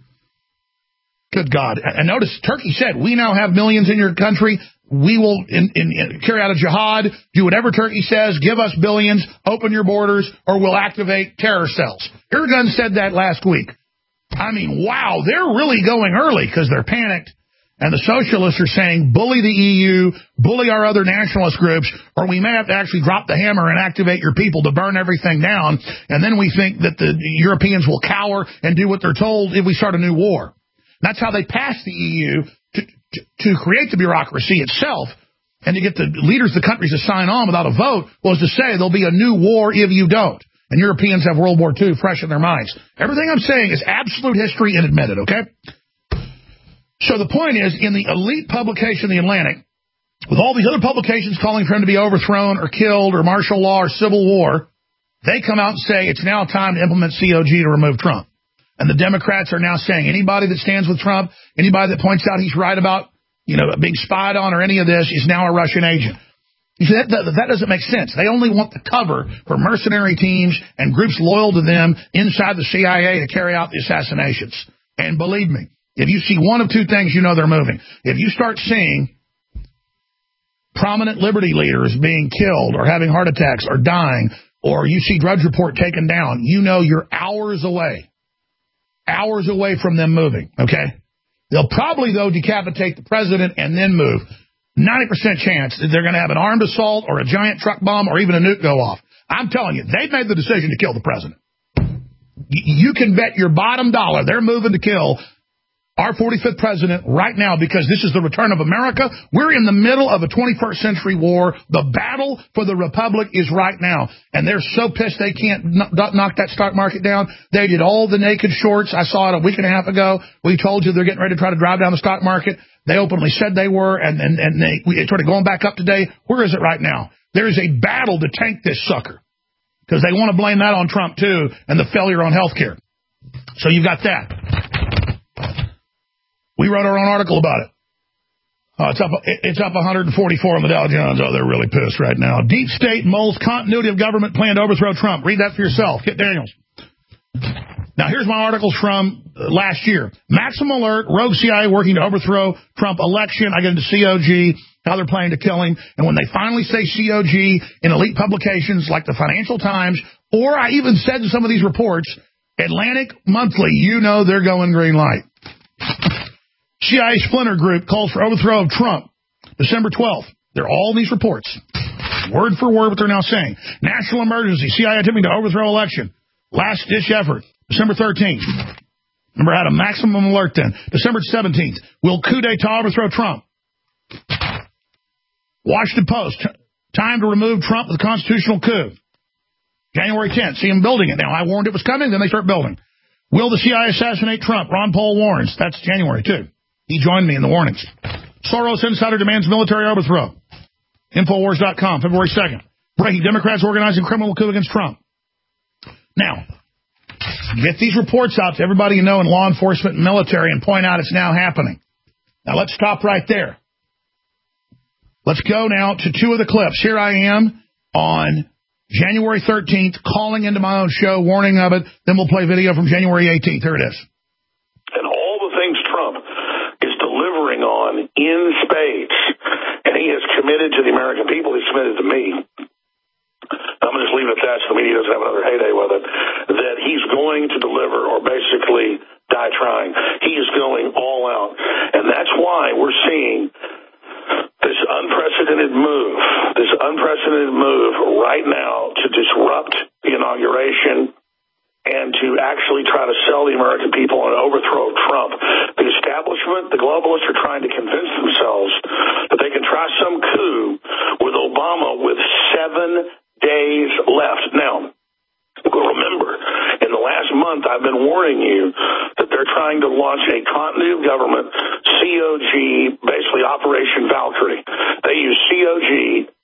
D: Good God. And notice Turkey said, we now have millions in your country. We will in, in, in, carry out a jihad, do whatever Turkey says, give us billions, open your borders, or we'll activate terror cells. Erdogan said that last week. I mean, wow, they're really going early because they're panicked. And the socialists are saying, bully the E U, bully our other nationalist groups, or we may have to actually drop the hammer and activate your people to burn everything down. And then we think that the Europeans will cower and do what they're told if we start a new war. That's how they passed the E U to, to, to create the bureaucracy itself and to get the leaders of the countries to sign on without a vote was to say there'll be a new war if you don't. And Europeans have World War Two fresh in their minds. Everything I'm saying is absolute history and admitted, okay? So the point is, in the elite publication, The Atlantic, with all these other publications calling for him to be overthrown or killed or martial law or civil war, they come out and say it's now time to implement C O G to remove Trump. And the Democrats are now saying anybody that stands with Trump, anybody that points out he's right about, you know, being spied on or any of this is now a Russian agent. You see, that, that, that doesn't make sense. They only want the cover for mercenary teams and groups loyal to them inside the C I A to carry out the assassinations. And believe me, if you see one of two things, you know they're moving. If you start seeing prominent liberty leaders being killed or having heart attacks or dying, or you see Drudge Report taken down, you know you're hours away. Hours away from them moving, okay? They'll probably, though, decapitate the president and then move. ninety percent chance that they're going to have an armed assault or a giant truck bomb or even a nuke go off. I'm telling you, they've made the decision to kill the president. You can bet your bottom dollar they're moving to kill our forty-fifth president right now because this is the return of America. We're in the middle of a twenty-first century war. The battle for the republic is right now. And they're so pissed they can't knock that stock market down. They did all the naked shorts. I saw it a week and a half ago. We told you they're getting ready to try to drive down the stock market. They openly said they were, and, and, and they, we started going back up today. Where is it right now? There is a battle to tank this sucker because they want to blame that on Trump, too, and the failure on health care. So you've got that. We wrote our own article about it. Uh, it's up It's up one hundred forty-four on the Dow Jones. Oh, they're really pissed right now. Deep State moles continuity of government plan to overthrow Trump. Read that for yourself. Kit Daniels. Now, here's my articles from last year. Maximum Alert, Rogue C I A working to overthrow Trump election. I get into C O G, how they're planning to kill him. And when they finally say C O G in elite publications like the Financial Times, or I even said in some of these reports, Atlantic Monthly, you know they're going green light. C I A Splinter Group calls for overthrow of Trump. December twelfth. They're all in these reports. Word for word what they're now saying. National emergency. C I A attempting to overthrow election. Last-ditch effort. December thirteenth. Remember, I had a maximum alert then. December seventeenth. Will coup d'etat overthrow Trump? Washington Post. Time to remove Trump with a constitutional coup. January tenth. See him building it now. I warned it was coming, then they start building. Will the C I A assassinate Trump? Ron Paul warns. That's January, too. He joined me in the warnings. Soros insider demands military overthrow. Infowars dot com, February second. Breaking Democrats organizing criminal coup against Trump. Now, get these reports out to everybody you know in law enforcement and military and point out it's now happening. Now, let's stop right there. Let's go now to two of the clips. Here I am on January thirteenth, calling into my own show, warning of it. Then we'll play video from January eighteenth. Here it is.
G: And all the things Trump is delivering on in spades, and he has committed to the American people, he's committed to me. I'm going to just leave it at that so the media doesn't have another heyday with it, that he's going to deliver or basically die trying. He is going all out. And that's why we're seeing this unprecedented move, this unprecedented move right now to disrupt the inauguration and to actually try to sell the American people and overthrow Trump. The establishment, the globalists are trying to convince themselves that they can try some coup with Obama with seven days left. Now, remember, in the last month, I've been warning you that they're trying to launch a continuity of government, C O G, basically Operation Valkyrie. They used C O G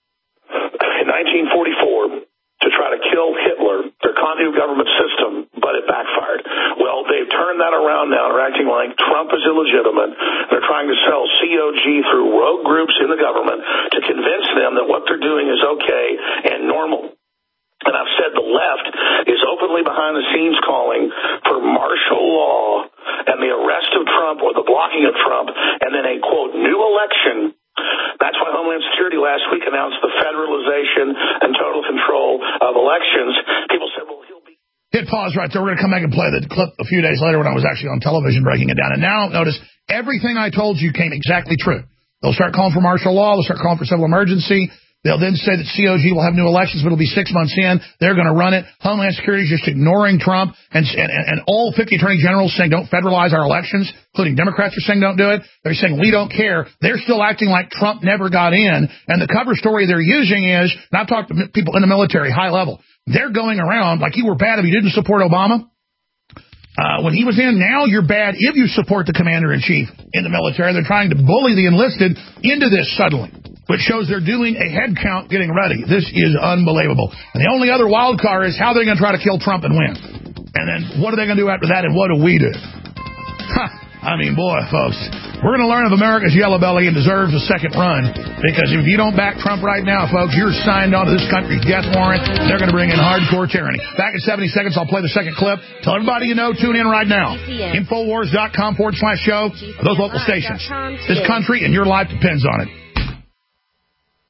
G: in nineteen forty-four to try to kill Hitler, their continuity of government system, but it backfired. Well, they've turned that around now. They're acting like Trump is illegitimate. They're trying to sell C O G through rogue groups in the government to convince them that what they're doing is okay and normal. And I've said the left is openly behind the scenes calling for martial law and the arrest of Trump or the blocking of Trump and then a, quote, new election. That's why Homeland Security last week announced the federalization and total control of elections. People said, well, he'll be...
D: Hit pause right there. We're going to come back and play the clip a few days later when I was actually on television breaking it down. And now, notice, everything I told you came exactly true. They'll start calling for martial law. They'll start calling for civil emergency. They'll then say that C O G will have new elections, but it'll be six months in. They're going to run it. Homeland Security is just ignoring Trump. And, and, and all fifty attorney generals saying don't federalize our elections, including Democrats are saying don't do it. They're saying we don't care. They're still acting like Trump never got in. And the cover story they're using is, and I've talked to people in the military, high level, they're going around like you were bad if you didn't support Obama. Uh, when he was in, now you're bad if you support the commander-in-chief in the military. They're trying to bully the enlisted into this suddenly, which shows they're doing a head count getting ready. This is unbelievable. And the only other wild card is how they're going to try to kill Trump and win. And then what are they going to do after that, and what do we do? Ha! I mean, boy, folks, we're going to learn if America's yellow belly and deserves a second run. Because if you don't back Trump right now, folks, you're signed on to this country's death warrant. They're going to bring in hardcore tyranny. Back in seventy seconds, I'll play the second clip. Tell everybody you know, tune in right now. Infowars dot com forward slash show. Those local stations. This country and your life depends on it.